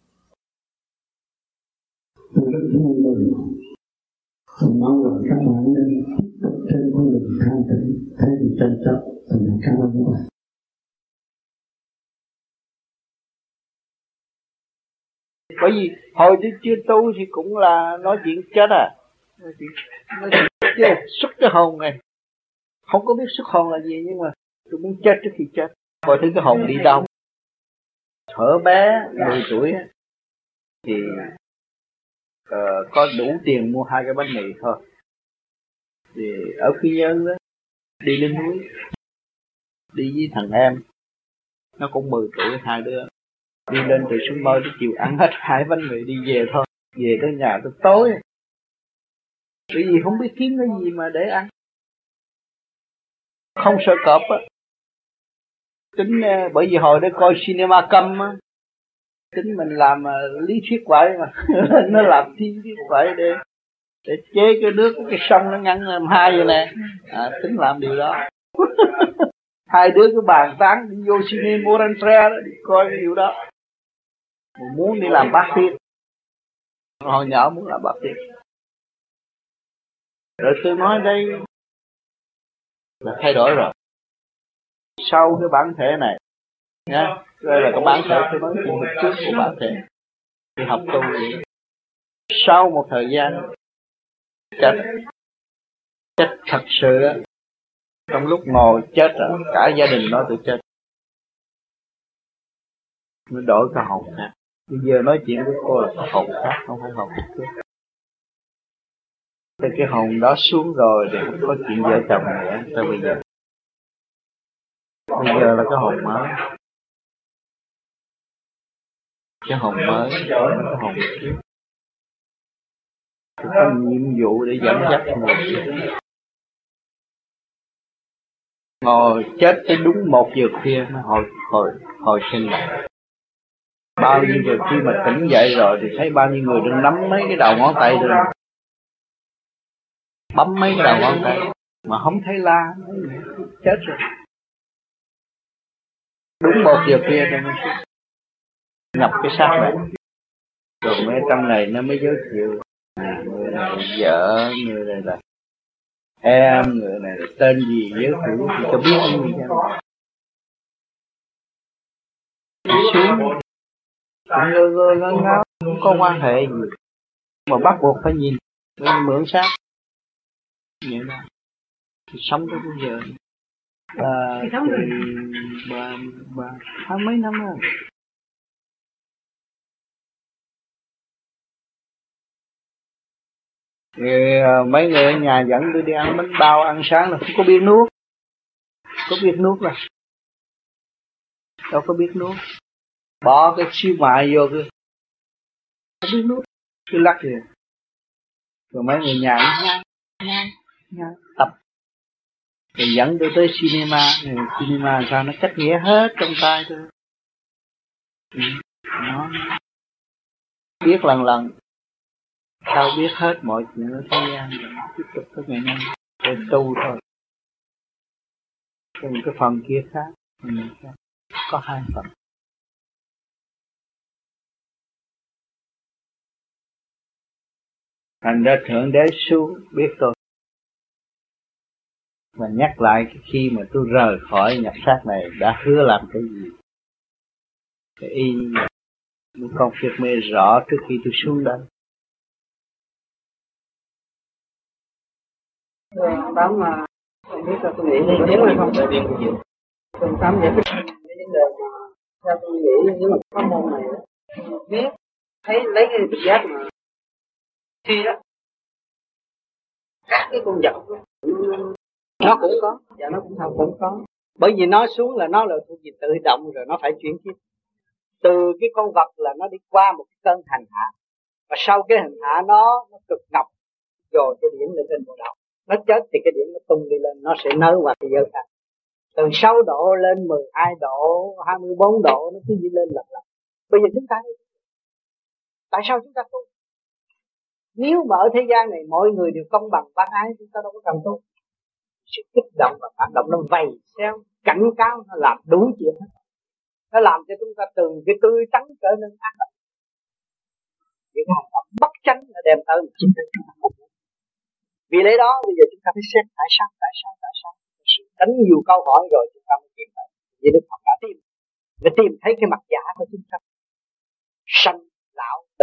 Tôi rất vui mừng. Tôi mong rằng các bạn nên tiếp tục trên con đường thanh tịnh, thay vì tranh chấp. Tôi cảm ơn các bạn. Bởi vì hồi tôi chưa tu thì cũng là nói chuyện chết à, nói chuyện, nói chuyện chứ xuất cái hồn này, không có biết xuất hồn là gì, nhưng mà tôi muốn chết trước khi chết, coi thứ cái hồn đi đâu. Thở bé mười tuổi thì uh, có đủ tiền mua hai cái bánh mì thôi. Thì ở Quy Nhơn đó, đi lên núi, đi với thằng em, nó cũng mười tuổi, hai đứa đi lên từ xuống mơ tới chiều ăn hết hai bánh mì đi về thôi. Về tới nhà tới tối, bởi vì không biết kiếm cái gì mà để ăn, không sợ cọp á. Tính bởi vì hồi đó coi cinema câm á, tính mình làm uh, lý thuyết vậy mà nó làm thiên thuyết vậy để để chế cái nước cái sông nó ngăn làm hai vậy nè, à, tính làm điều đó. Hai đứa cứ bàn tán đi vô cinema Morantre đó, đi coi cái điều đó. Mình muốn đi làm bác sĩ, hồi nhỏ muốn làm bác sĩ. Rồi tôi nói đây là thay đổi rồi. Sau cái bản thể này nha, đây là cái bản thể tôi nói chuyện trước của bản thể đi học tu vậy. Sau một thời gian chết chết thật sự á, trong lúc ngồi chết rồi, cả gia đình nói tôi chết, nó đổi cái hồn khác. Bây giờ nói chuyện với cô là cái hồn khác, không phải hồn trước. Thì cái hồn đó xuống rồi thì không có chuyện vợ chồng nữa. Tới bây giờ bây giờ là cái hồn mới, cái hồn mới đối với cái hồn trước. Tôi có nhiệm vụ để dẫn dắt người. Ngồi chết tới đúng một giờ khuya mới hồi hồi hồi sinh lại. Bao nhiêu giờ khi mà tỉnh dậy rồi thì thấy bao nhiêu người đang nắm mấy cái đầu ngón tay rồi, bấm mấy cái đầu ngón tay mà không thấy la, chết rồi. Đúng một giờ kia cho nó xuống nhập cái xác này, rồi mấy trong này nó mới giới thiệu người này là vợ, người này là em, người này là tên gì, giới thiệu thì cho biết như vậy. Xuống người người ngân ngáo, không có quan hệ gì mà bắt buộc phải nhìn mượn xác vậy đó. Thì sống tới bây giờ à, thì ba ba hai mấy năm rồi. Thì mấy người ở nhà dẫn tôi đi ăn bánh bao ăn sáng là không có biết nuốt, có biết nuốt là đâu có biết nuốt, bỏ cái xíu mại vô cứ không biết nuốt, cứ lắc vậy. Rồi mấy người nhà nhai nhai nhai tập. Rồi dẫn tôi tới cinema, cinema sao nó cách nghĩa hết trong tay tôi. Ừ. Nó biết lần lần, sao biết hết mọi chuyện ở thế gian, tiếp tục tới ngày nay để tu thôi. Còn cái phần kia khác, có hai phần. Thành ra Thượng Đế xuống biết tôi và nhắc lại khi mà tôi rời khỏi nhập xác này đã hứa làm cái gì. Cái y như con Phiệt Mê rõ trước khi tôi xuống đây. Tám mà không biết là tôi nghĩ đi nếu mà không thường tám giải thích cái vấn đề mà theo tôi nghĩ nếu mà có môn này biết thấy lấy cái trực giác mà khi đó các cái con vật nó cũng có và nó cũng không cũng có, bởi vì nó xuống là nó là thuộc về tự động rồi, nó phải chuyển tiếp từ cái con vật là nó đi qua một cái cơn hành hạ, và sau cái hành hạ nó nó cực ngọc rồi cái điểm lên trên bộ đầu nó chết thì cái điểm nó tung đi lên, nó sẽ nới qua cái giới hạn từ sáu độ lên mười hai độ, hai mươi bốn độ, nó cứ đi lên lặp lại. Bây giờ chúng ta tại sao chúng ta tu? Nếu mà ở thế gian này mọi người đều công bằng bác ái, chúng ta đâu có cần tu. Sự kích động và phản động nó vầy xéo, cảnh cáo, nó làm đúng chuyện hết. Nó làm cho chúng ta từ cái tươi trắng trở nên ác độc. Những hành động bất chánh là đem tới một chúng ta chúng ta không. Vì lẽ đó bây giờ chúng ta phải xét tại sao, tại sao, tại sao. Đánh nhiều câu hỏi rồi chúng ta mới tìm thấy. Vì Đức Phật đã tìm, để tìm thấy cái mặt giả của chúng ta. Sanh, lão,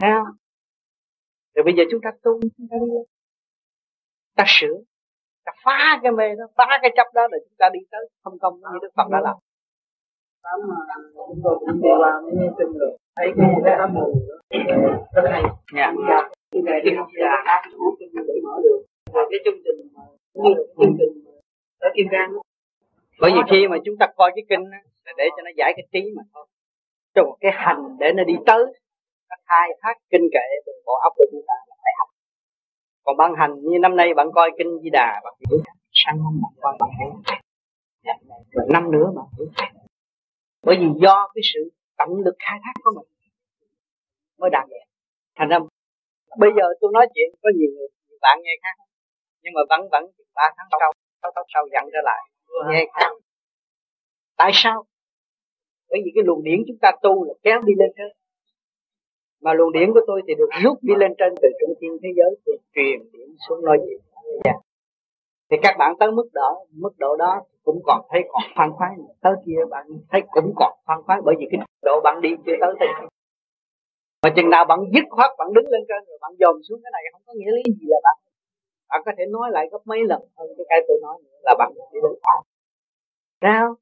Thấy không? Rồi bây giờ chúng ta tu, chúng ta đi lên, ta sửa, ta phá cái mê đó, phá cái chấp đó, rồi chúng ta đi tới không công như Đức Phật đã làm. Tám mà chúng tôi cũng đi qua mấy kinh rồi, thấy cái cái ấm mù rất hay. Dạ. Cái này đi học ra áp dụng kinh để mở đường. Rồi cái chương trình mà như là cái chương trình ở Kim Cang đó. Bởi vì khi mà chúng ta coi cái kinh á, là để cho nó giải cái trí mà thôi. Cho một cái hành để nó đi tới, nó khai thác kinh kệ bằng bộ óc của chúng ta là phải học. Còn bạn hành như năm nay bạn coi kinh Di Đà, bạn hiểu sang năm bạn coi bạn hiểu. Rồi năm nữa bạn hiểu. Bởi vì do cái sự tận lực khai thác của mình mới đạt được. Thành ra bây giờ tôi nói chuyện có nhiều người, nhiều bạn nghe khác, nhưng mà vẫn vẫn ba tháng sau, sáu tháng sau dặn trở lại nghe khác. Tại sao? Bởi vì cái luồng điển chúng ta tu là kéo đi lên trên, mà luồng điển của tôi thì được rút đi lên trên từ trung thiên thế giới, từ truyền điển xuống nói chuyện. Yeah. Thì các bạn tới mức độ mức độ đó cũng còn thấy còn khoan khoái, tới kia bạn thấy cũng còn khoan khoái, bởi vì cái độ bạn đi chưa tới đây. Mà chừng nào bạn dứt khoát, bạn đứng lên trên rồi bạn dồn xuống cái này, không có nghĩa lý gì là bạn bạn có thể nói lại gấp mấy lần hơn cái cái tôi nói nữa là bạn đi lên phải. Sao?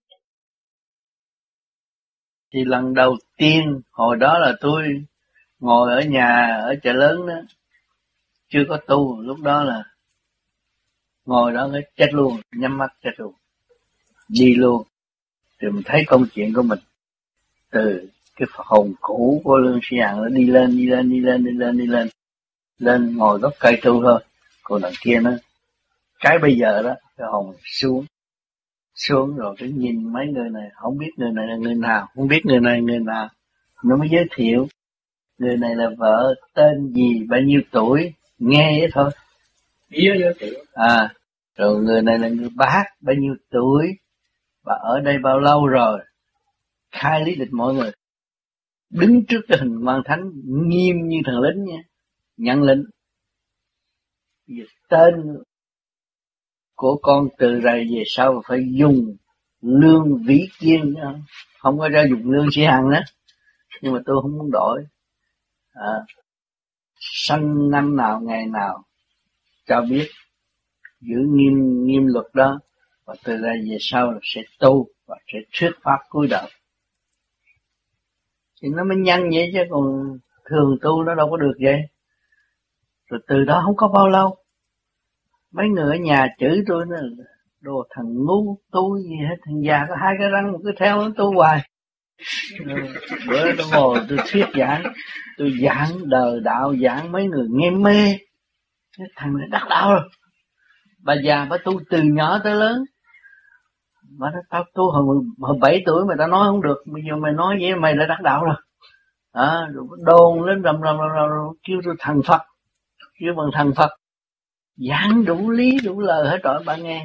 Thì lần đầu tiên hồi đó là tôi ngồi ở nhà ở chợ lớn đó, chưa có tu, lúc đó là ngồi đó cái chết luôn, nhắm mắt chết luôn, đi luôn. Rồi mình thấy công chuyện của mình từ cái hồn cũ của Lương Sĩ Hằng nó đi lên đi lên đi lên đi lên đi lên lên ngồi gốc cây tu thôi. Còn đằng kia nó cái bây giờ đó cái hồn xuống xuống rồi cái nhìn mấy người này, không biết người này là người nào, không biết người này người nào, nó mới giới thiệu người này là vợ tên gì, bao nhiêu tuổi, nghe vậy thôi. Giới thiệu. À, rồi người này là người bác bao nhiêu tuổi, và ở đây bao lâu rồi, khai lý lịch mọi người. Đứng trước cái hình quan thánh nghiêm như thằng lính nha, nhận lệnh. Tên của con từ rày về sau phải dùng Lương Vĩ Kiên, không có ra dùng Lương Sĩ Hằng nữa. Nhưng mà tôi không muốn đổi. À, sanh năm nào ngày nào cho biết, giữ nghiêm nghiêm luật đó, và từ đây về sau là sẽ tu và sẽ thuyết pháp cuối đời. Thì nó mới nhanh vậy chứ còn thường tu nó đâu có được vậy. Rồi từ đó không có bao lâu, mấy người ở nhà chửi tôi nó đồ thằng ngu tu gì hết, thằng già có hai cái răng mà cứ theo nó tu hoài. Bữa tôi ngồi tôi thuyết giảng, tôi giảng đời đạo, giảng mấy người nghe mê. Cái thằng này đắc đạo rồi. Bà già bà tu từ nhỏ tới lớn. Bà nói tao tu hồi, hồi bảy tuổi mà tao nói không được, bây giờ mày nói vậy mày đã đắc đạo rồi. À, rồi đồn lên rầm rầm rầm rầm kêu tôi thằng Phật, kêu bằng thằng Phật. Giảng đủ lý đủ lời hết rồi bạn nghe.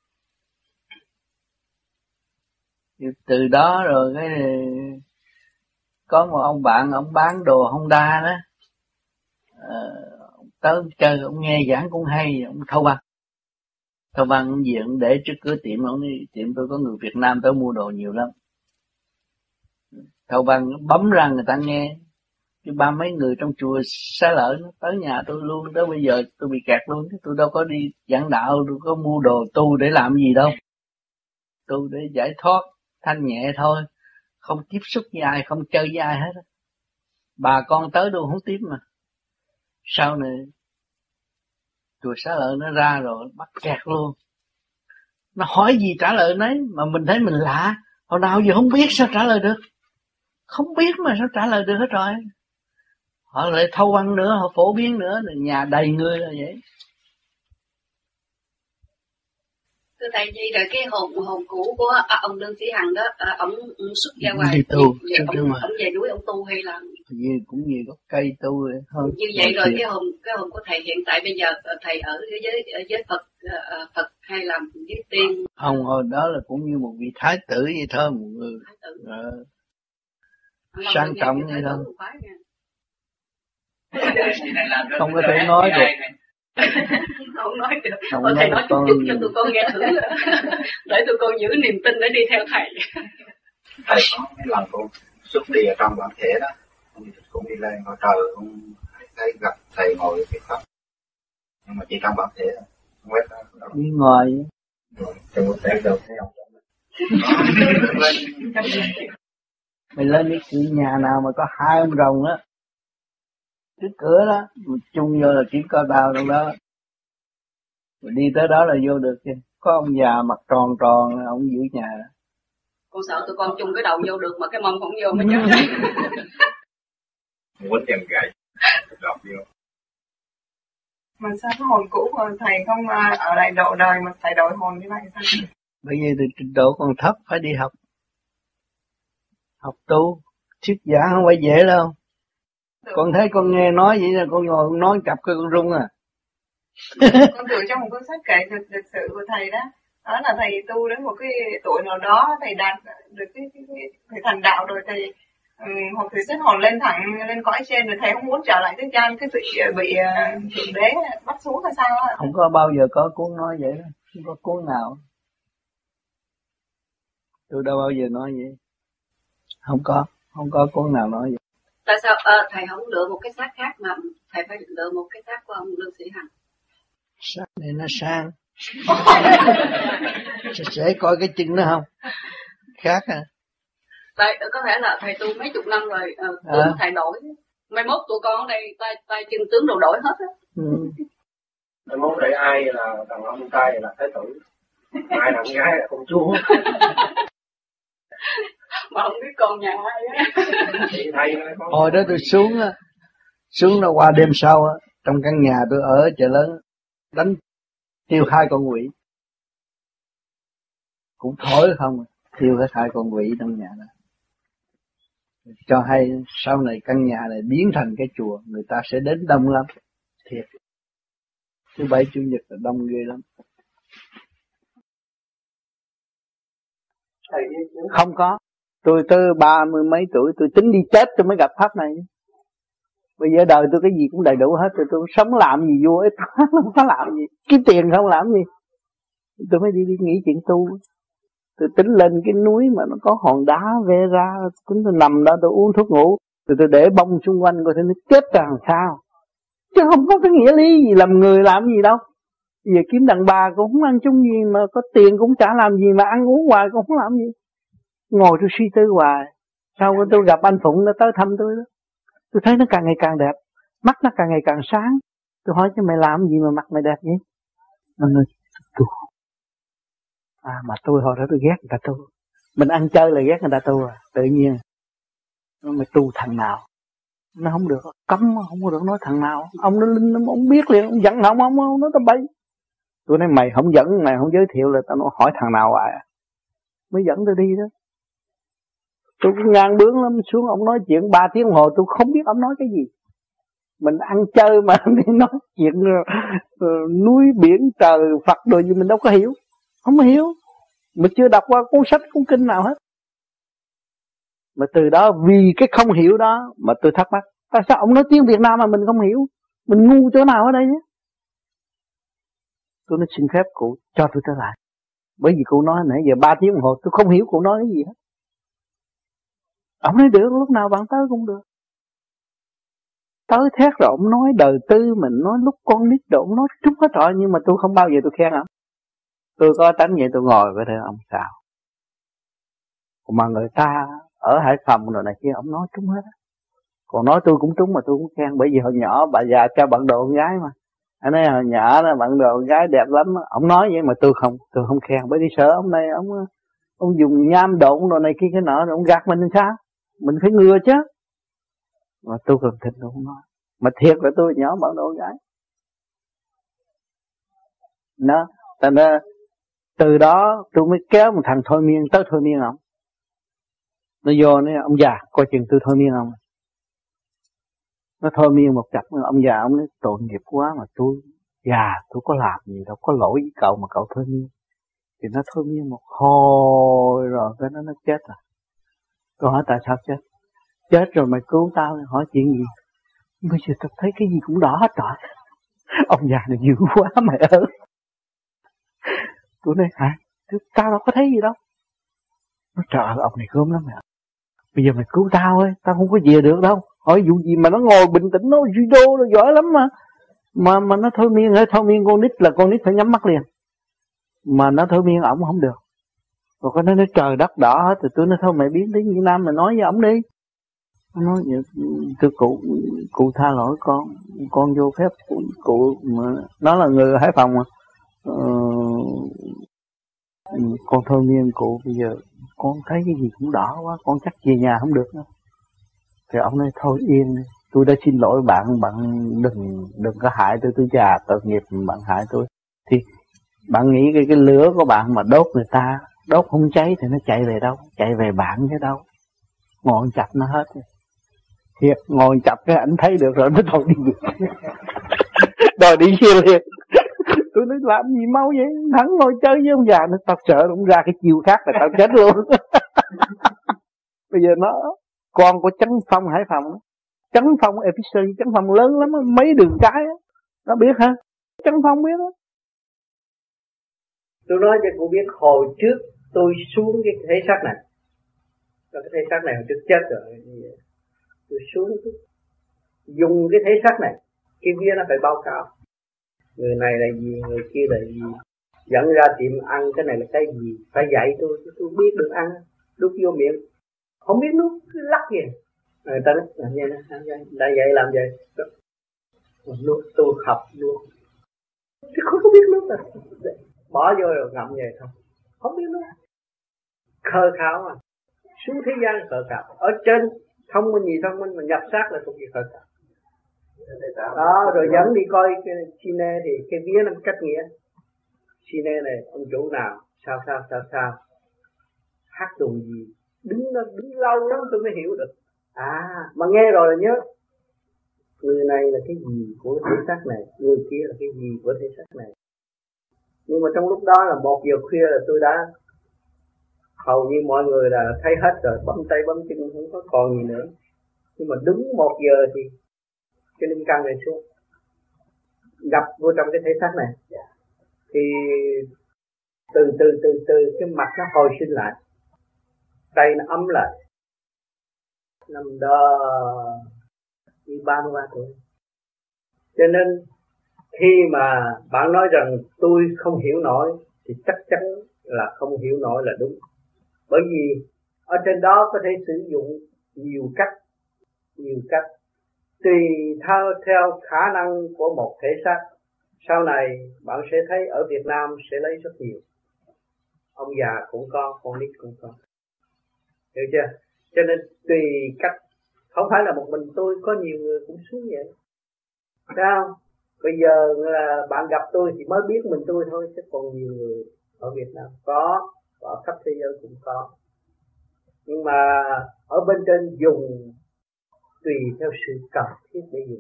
Từ đó rồi cái có một ông bạn ông bán đồ Honda đó, à, tới chơi ông nghe giảng cũng hay, ông thâu băng thâu băng diện để trước cửa tiệm ông đi, tiệm tôi có người Việt Nam tới mua đồ nhiều lắm. Thâu băng bấm ra người ta nghe, cái ba mấy người trong chùa Xá Lợi nó tới nhà tôi luôn, tới bây giờ tôi bị kẹt luôn, tôi đâu có đi giảng đạo, tôi có mua đồ tu để làm gì đâu, tu để giải thoát thanh nhẹ thôi, không tiếp xúc với ai, không chơi với ai hết. Bà con tới đâu không tiếp mà. Sau này chùa Xá Lợi nó ra rồi bắt kẹt luôn, nó hỏi gì trả lời nấy, mà mình thấy mình lạ, hồi nào giờ không biết sao trả lời được, không biết mà sao trả lời được hết rồi. Họ lại thâu băng nữa, họ phổ biến nữa, nhà đầy người là vậy. Thưa thầy, vậy rồi cái hồn hồn cũ của à, ông Lương Sĩ Hằng đó, à, ông xuất ra ngoài, đi tu, ông, ông về núi ông tu hay là gì cũng nhiều gốc cây tu hơn. Như vậy rồi cái hồn cái hồn của thầy hiện tại bây giờ thầy ở với với Phật Phật hay là với tiên? Không, hồi đó là cũng như một vị thái tử vậy thôi, một người uh, sang trọng vậy thôi. Không có thể nói được. Không nói được. Không Thôi thầy nói chút chút cho tụi con nghe thử, để tụi con giữ niềm tin để đi theo thầy. Thầy có mấy lần con xuất đi ở trong bản thể đó, con đi cũng đi lên ngồi trời cũng thấy gặp thầy ngồi thì pháp, nhưng mà chỉ trong bản thể thôi, không quét đó. Đi ngoài. Rồi trong bản thể đâu thấy ông. Mình lên cái cửa nhà nào mà có hai ông rồng á, trước cửa đó, mình chung vô là chỉ có tao trong đó. Rồi đi tới đó là vô được chứ. Có ông già mặt tròn tròn, ông giữ nhà đó. Con sợ tụi con chung cái đầu vô được mà cái mông không vô mới chết. Muốn chèn gậy, đọc vô. Mà sao cái hồn cũ mà thầy không ở lại độ đời mà thầy đổi hồn như vậy sao? Bởi vì từ trình độ còn thấp phải đi học. Học tu, thuyết giảng không phải dễ đâu. Tưởng... Con thấy con nghe nói vậy là con ngồi nói cặp cái con rung à. Con tưởng trong một cuốn sách kể thực, thực sự của thầy đó, đó là thầy tu đến một cái tuổi nào đó, thầy đạt được cái, cái, cái thầy thành đạo rồi thầy um, hoặc thầy xuất hồn lên thẳng lên cõi trên, rồi thầy không muốn trở lại thế gian, cái bị bị uh, thượng đế bắt xuống hay sao đó. Không có bao giờ có cuốn nói vậy đó, không có cuốn nào. Tôi đâu bao giờ nói vậy. Không có, không có cuốn nào nói vậy. Tại sao à, thầy không lựa một cái xác khác mà thầy phải lựa một cái xác của ông Lương Sĩ Hằng? Xác này nó sang. Sẽ coi cái chân nó không? Khác à? Tại có thể là thầy tu mấy chục năm rồi, uh, tướng à. Thầy đổi. Mai mốt tụi con ở đây tay tay chân tướng đều đổi hết á. Ừ. Mai mốt đây ai là đàn ông trai là thái tử, ai đàn gái là công chúa. Mà không biết con nhà ai á. Hồi đó tôi xuống á, xuống là qua đêm sau á, trong căn nhà tôi ở chợ lớn, đánh tiêu hai con quỷ, cũng thổi không, tiêu hết hai con quỷ trong nhà đó. Cho hay sau này căn nhà này biến thành cái chùa, người ta sẽ đến đông lắm, thiệt. Thứ bảy chủ nhật là đông ghê lắm. Không có. Tôi tới ba mươi mấy tuổi tôi tính đi chết tôi mới gặp pháp này. Bây giờ đời tôi cái gì cũng đầy đủ hết rồi, tôi sống làm gì vô ích, không có làm gì, kiếm tiền không làm gì. Tôi mới đi, đi nghĩ chuyện tu. Tôi tính lên cái núi mà nó có hòn đá vẽ ra, tính tôi nằm đó tôi uống thuốc ngủ, rồi tôi để bông xung quanh coi nó chết ra làm sao. Chứ không có cái nghĩa lý gì làm người làm gì đâu. Giờ kiếm đàn bà cũng không ăn chung gì, mà có tiền cũng chả làm gì, mà ăn uống hoài cũng không làm gì. Ngồi tôi suy tư hoài. Sau đó tôi gặp anh Phụng nó tới thăm tôi đó, tôi thấy nó càng ngày càng đẹp, mắt nó càng ngày càng sáng. Tôi hỏi cho mày làm gì mà mặt mày đẹp vậy? Nó nói tôi. À mà tôi hồi đó tôi ghét người ta tu. Mình ăn chơi là ghét người ta tu à, tự nhiên. Nó mày tu thằng nào? Nó không được, cấm không có được nói thằng nào. Ông nó linh ông biết liền, ông giận ông ông ông nói tao bay. Tôi nói mày không dẫn, mày không giới thiệu là tao hỏi thằng nào à? Mới dẫn tôi đi đó. Tôi cũng ngang bướng lắm, xuống ông nói chuyện ba tiếng hồ tôi không biết ông nói cái gì. Mình ăn chơi mà đi nói chuyện uh, núi biển trời Phật đồ gì mình đâu có hiểu. Không hiểu. Mình chưa đọc qua cuốn sách cuốn kinh nào hết. Mà từ đó vì cái không hiểu đó mà tôi thắc mắc, tại sao ông nói tiếng Việt Nam mà mình không hiểu? Mình ngu chỗ nào ở đây nhé? Tôi nói xin phép cụ cho tôi trở lại. Bởi vì cụ nói nãy giờ ba tiếng đồng hồ tôi không hiểu cụ nói cái gì hết. Ông nói được, lúc nào bạn tới cũng được. Tới thét rồi ông nói đời tư, mình nói lúc con nít rồi ông nói trúng hết trọi, nhưng mà tôi không bao giờ tôi khen ông. Tôi có tánh vậy tôi ngồi với thầy ông sao. Mà người ta ở Hải Phòng rồi này kia ông nói trúng hết. Còn nói tôi cũng trúng mà tôi cũng khen, bởi vì hồi nhỏ bà già cho bạn đồ con gái mà. Anh ấy hồi nhỏ đó bạn đồ con gái đẹp lắm, ông nói vậy mà tôi không, tôi không khen, bởi vì sợ ông này ông ông dùng nham độn rồi này kia cái nọ rồi ông gạt mình làm sao? Mình phải ngừa chứ. Mà tôi cần thịt tôi không nói. Mà thiệt là tôi nhỏ bạn đồ con gái. Nó, thành ra từ đó tôi mới kéo một thằng thôi miên tới thôi miên ông. Nó vô nói ông già coi chừng tôi thôi miên ông. Nó thôi miên một chập, ông già ông nói tội nghiệp quá mà tôi già tôi có làm gì đâu, có lỗi với cậu mà cậu thôi miên. Thì nó thôi miên một hồi rồi cái nó nó chết rồi. Tôi hỏi tại sao chết? Chết rồi mày cứu tao, hỏi chuyện gì? Bây giờ tao thấy cái gì cũng đỏ hết trời. Ông già này dữ quá mày ơi. Tôi nói hả? Tao đâu có thấy gì đâu. Nó trời ơi ông này gớm lắm mày. Bây giờ mày cứu tao ấy, tao không có về được đâu. Hỏi vụ gì mà nó ngồi bình tĩnh, nó judo, nó giỏi lắm mà. Mà mà nó thôi miên, thôi miên con nít là con nít phải nhắm mắt liền. Mà nó thôi miên ổng không được. Rồi có nói, nói trời đất đỏ hết, rồi tôi nói thôi mày biến tiếng Việt Nam mày nói với ổng đi. Nó nói vậy, thưa cụ, cụ tha lỗi con, con vô phép cụ, cụ mà nó là người Hải Phòng mà. Ờ, con thôi miên cụ bây giờ con thấy cái gì cũng đỏ quá, con chắc về nhà không được nữa. Thì ông nói thôi yên, tôi đã xin lỗi bạn, bạn đừng đừng có hại tôi, tôi già tội nghiệp bạn hại tôi. Thì bạn nghĩ cái cái lửa của bạn mà đốt người ta, đốt không cháy thì nó chạy về đâu? Chạy về bạn chứ đâu. Ngồi chặt nó hết. Thiệt, ngồi chặt cái ảnh thấy được rồi nó thôi đi về. Đòi đi kia liền. Tôi nói làm gì mau vậy? Thắng ngồi chơi với ông già, nó tao sợ nó ra cái chiêu khác là tao chết luôn. Bây giờ nó con của Chấn Phong Hải Phòng, Chấn Phong Epic, Chấn Phong lớn lắm, mấy đường cái á, nó biết hả? Chấn Phong biết đó. Tôi nói cho cô biết hồi trước tôi xuống cái thể xác này, cái thể xác này hồi trước chết rồi, tôi xuống dùng cái thể xác này, cái kia nó phải báo cáo người này là gì, người kia là gì, dẫn ra tiệm ăn cái này là cái gì, phải dạy tôi, tôi biết được ăn, đút vô miệng, không biết nuốt cứ lắc gì, người ta nói làm vậy đó, đã vậy làm vậy, nuốt tôi học luôn, chứ không có biết nuốt à, bỏ vô rồi ngậm vậy thôi, không biết nuốt, khờ khảo mà, xuống thế gian khờ khảo, ở trên thông minh gì thông minh mà nhập xác là thuộc về khờ khảo. Đó, rồi dẫn đi coi cái cine thì cái vía nó cách nghĩa. Cine này ông chủ nào, sao sao sao sao, hát tuồng gì, đứng nó đứng lâu lắm tôi mới hiểu được. À, mà nghe rồi là nhớ. Người này là cái gì của thể xác này, người kia là cái gì của thể xác này. Nhưng mà trong lúc đó là một giờ khuya là tôi đã hầu như mọi người là thấy hết rồi, bấm tay bấm chân không có còn gì nữa. Nhưng mà đúng một giờ thì cái linh căn này xuống, nhập vô trong cái thể xác này, thì từ từ từ từ cái mặt nó hồi sinh lại, tay nó ấm lại. Năm đó như ba mươi ba tuổi. Cho nên khi mà bạn nói rằng tôi không hiểu nổi thì chắc chắn là không hiểu nổi là đúng. Bởi vì ở trên đó có thể sử dụng nhiều cách, nhiều cách tùy theo theo khả năng của một thể xác. Sau này bạn sẽ thấy ở Việt Nam sẽ lấy rất nhiều. Ông già cũng có, con nít cũng có. Hiểu chưa? Cho nên tùy cách, không phải là một mình tôi, có nhiều người cũng xuống vậy. Sao? Bây giờ là bạn gặp tôi thì mới biết mình tôi thôi, chứ còn nhiều người ở Việt Nam có, và ở khắp thế giới cũng có. Nhưng mà ở bên trên dùng tùy theo sự cần thiết để dùng.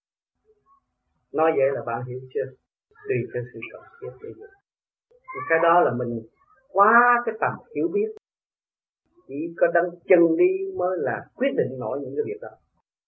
Nói vậy là bạn hiểu chưa? Tùy theo sự cần thiết để dùng. Thì cái đó là mình quá cái tầm hiểu biết. Chỉ có đăng chân đi mới là quyết định nổi những cái việc đó.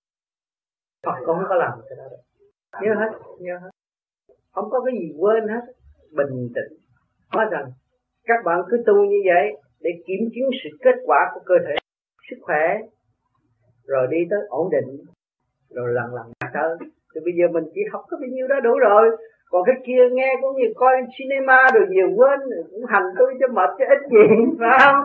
Phật không có làm cái đó đâu. Nhớ hết, nhớ hết. Không có cái gì quên hết. Bình tĩnh. Nói rằng các bạn cứ tu như vậy để kiểm chứng sự kết quả của cơ thể, sức khỏe, rồi đi tới ổn định, rồi lần lần tới. Thì bây giờ mình chỉ học có bao nhiêu đó đủ rồi. Còn cái kia nghe cũng như coi cinema rồi nhiều quên, cũng hành tôi cho mệt cho ít gì, phải không?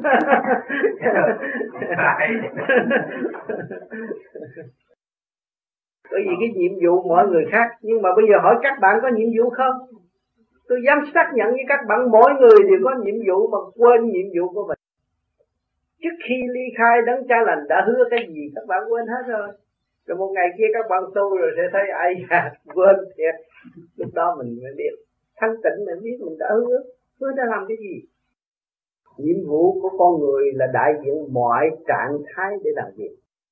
Bởi vì cái nhiệm vụ mọi người khác. Nhưng mà bây giờ hỏi các bạn có nhiệm vụ không? Tôi dám xác nhận với các bạn, mỗi người đều có nhiệm vụ mà quên nhiệm vụ của mình. Trước khi ly khai Đấng Cha Lành đã hứa cái gì các bạn quên hết rồi. Rồi một ngày kia các bạn tu rồi sẽ thấy ai à, quên thiệt. Lúc đó mình mới biết, thanh tịnh mình biết mình đã hứa, hứa đã làm cái gì. Nhiệm vụ của con người là đại diện mọi trạng thái để làm việc.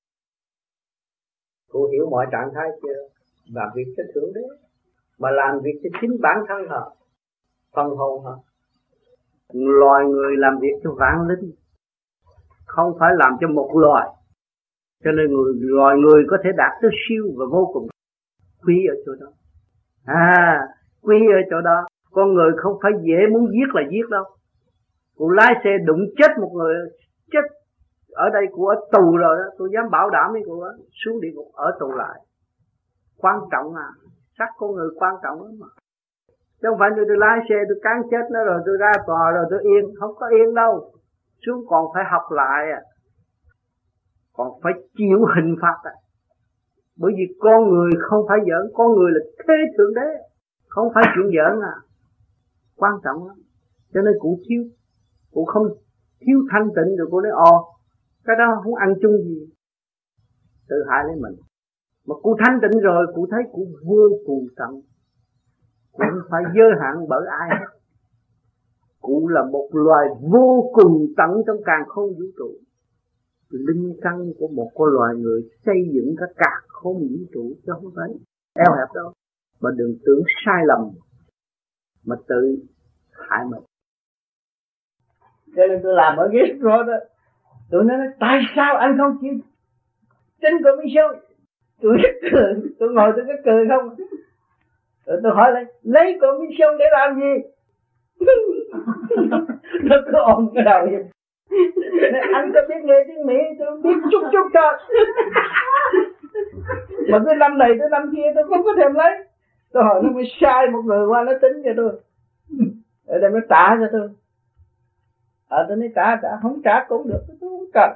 Cô hiểu mọi trạng thái chưa? Làm việc cho Thượng Đế, mà làm việc cho chính bản thân họ, phần hồn họ. Loài người làm việc cho vạn linh, không phải làm cho một loài. Cho nên người, loài người có thể đạt tới siêu và vô cùng. Quý ở chỗ đó. À, quý ở chỗ đó. Con người không phải dễ muốn giết là giết đâu. Cô lái xe đụng chết một người, chết ở đây cụ ở tù rồi đó, tôi dám bảo đảm với cụ đó, xuống địa ngục ở tù lại. Quan trọng à, xác con người quan trọng lắm mà. Chứ không phải như tôi lái xe tôi cán chết nó rồi tôi ra tòa rồi tôi yên, không có yên đâu. Xuống còn phải học lại à, còn phải chịu hình phạt à. Bởi vì con người không phải giỡn, con người là thế thượng đế, không phải chuyện giỡn à, quan trọng lắm. Cho nên cụ thiếu, cụ không thiếu thanh tịnh rồi cụ nói ồ, cái đó không ăn chung gì, tự hại lấy mình. Mà cụ thanh tịnh rồi, cụ thấy cụ vô cùng tận, cụ không phải giới hạn bởi ai hết. Cụ là một loài vô cùng tận trong càn khôn vũ trụ, linh căn của một con loài người xây dựng cả càn khôn vũ trụ, chứ không phải eo hẹp đâu. Mà đừng tưởng sai lầm mà tự hại mình. Cho nên tôi làm ở ghế đó, tôi nói tại sao anh không chịu tránh commission? Tôi cười, tôi ngồi tôi cứ cười không. Rồi tôi hỏi lại, lấy commission để làm gì? Nó cứ ôm cái đầu vậy. Anh có biết nghe tiếng Mỹ, tôi biết chút chút thôi. Mà cái năm này tới năm kia tôi không có thèm lấy. Tôi hỏi nó mới sai một người qua nó tính cho tôi. Ở đây nó trả cho tôi. Ở tôi nói trả, trả, không trả cũng được, tôi không cần.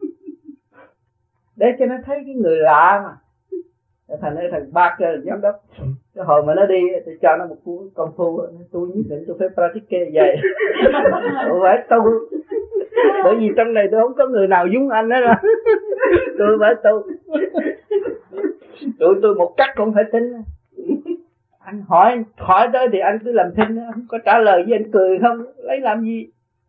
Để cho nó thấy cái người lạ mà. Thành ra thằng Barker giám đốc, cái hồi mà nó đi tôi cho nó một cuốn công phu, tôi nhất định tôi phải practice vậy. Tôi phải tu, bởi vì trong này tôi không có người nào giống anh hết rồi. Tôi phải tu. Tụi tôi một cách cũng phải tin. Anh hỏi hỏi tới thì anh cứ làm thinh, không có trả lời với anh cười không, lấy làm gì?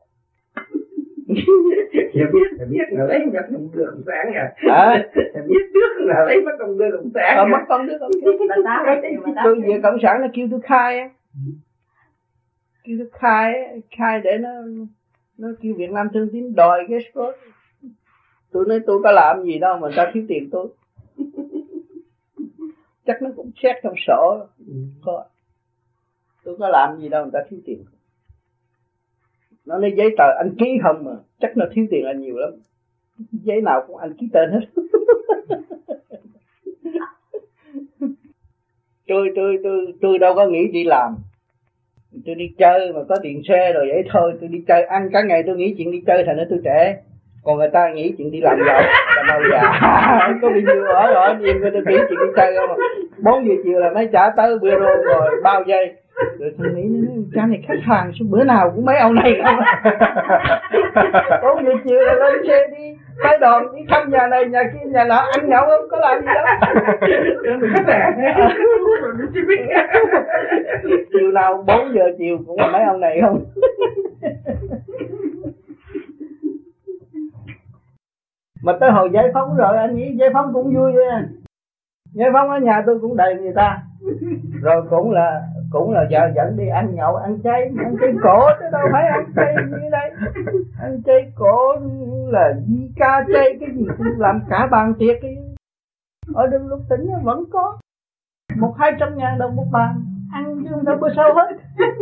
Giờ biết, giờ biết là lấy mất công đưa cộng sản à. À, biết trước là lấy mất công đưa cộng sản. Ờ, mất công đưa cộng sản. Tôi về cộng sản nó kêu tôi khai á, kêu tôi khai, khai để nó nó kêu Việt Nam Thương Tín đòi cái sport. Tôi nói tôi có làm gì đâu mà người ta thiếu tiền tôi. Chắc nó cũng xét trong sổ. Có. Tôi có làm gì đâu người ta thiếu tiền. Nó nói giấy tờ anh ký không mà, chắc nó thiếu tiền anh nhiều lắm. Giấy nào cũng anh ký tên hết. tôi tôi tôi tôi đâu có nghĩ đi làm. Tôi đi chơi mà có tiền xe rồi vậy thôi. Tôi đi chơi ăn cả ngày tôi nghĩ chuyện đi chơi thành ra tôi trễ. Còn người ta nghĩ chuyện đi làm giàu là mau già. Có bao nhiêu ở rồi nhiều người tôi nghĩ chuyện đi chơi không. Bốn giờ chiều là mới trả tới bureau rồi bao giây. Rồi tôi nghĩ nói cha này khách hàng số bữa nào cũng mấy ông này không. Bốn giờ chiều là lên xe đi khai đòn, đi thăm nhà này nhà kia nhà nọ, ăn nhậu không có làm gì đâu. Khách hàng chiều nào bốn giờ chiều cũng là mấy ông này không. Mà tới hồi giải phóng rồi anh nghĩ giải phóng cũng vui nha. Giải phóng ở nhà tôi cũng đầy người ta. Rồi cũng là cũng là vợ dẫn đi ăn nhậu, ăn chay, ăn chay cổ chứ đâu phải ăn chay như đây. Ăn chay cổ là di ca chay cái gì cũng làm cả bàn tiệc ấy. Ở đường Lục Tỉnh vẫn có một hai trăm ngàn đồng một bàn, ăn chứ không đâu có sâu hết.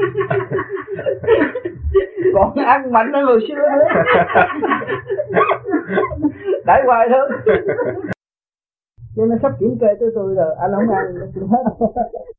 Còn ăn mạnh hơn hồi xưa nữa. Đãi hoài thôi. Cho nên sắp kiểm kê tới tôi rồi, anh không ăn cũng hết.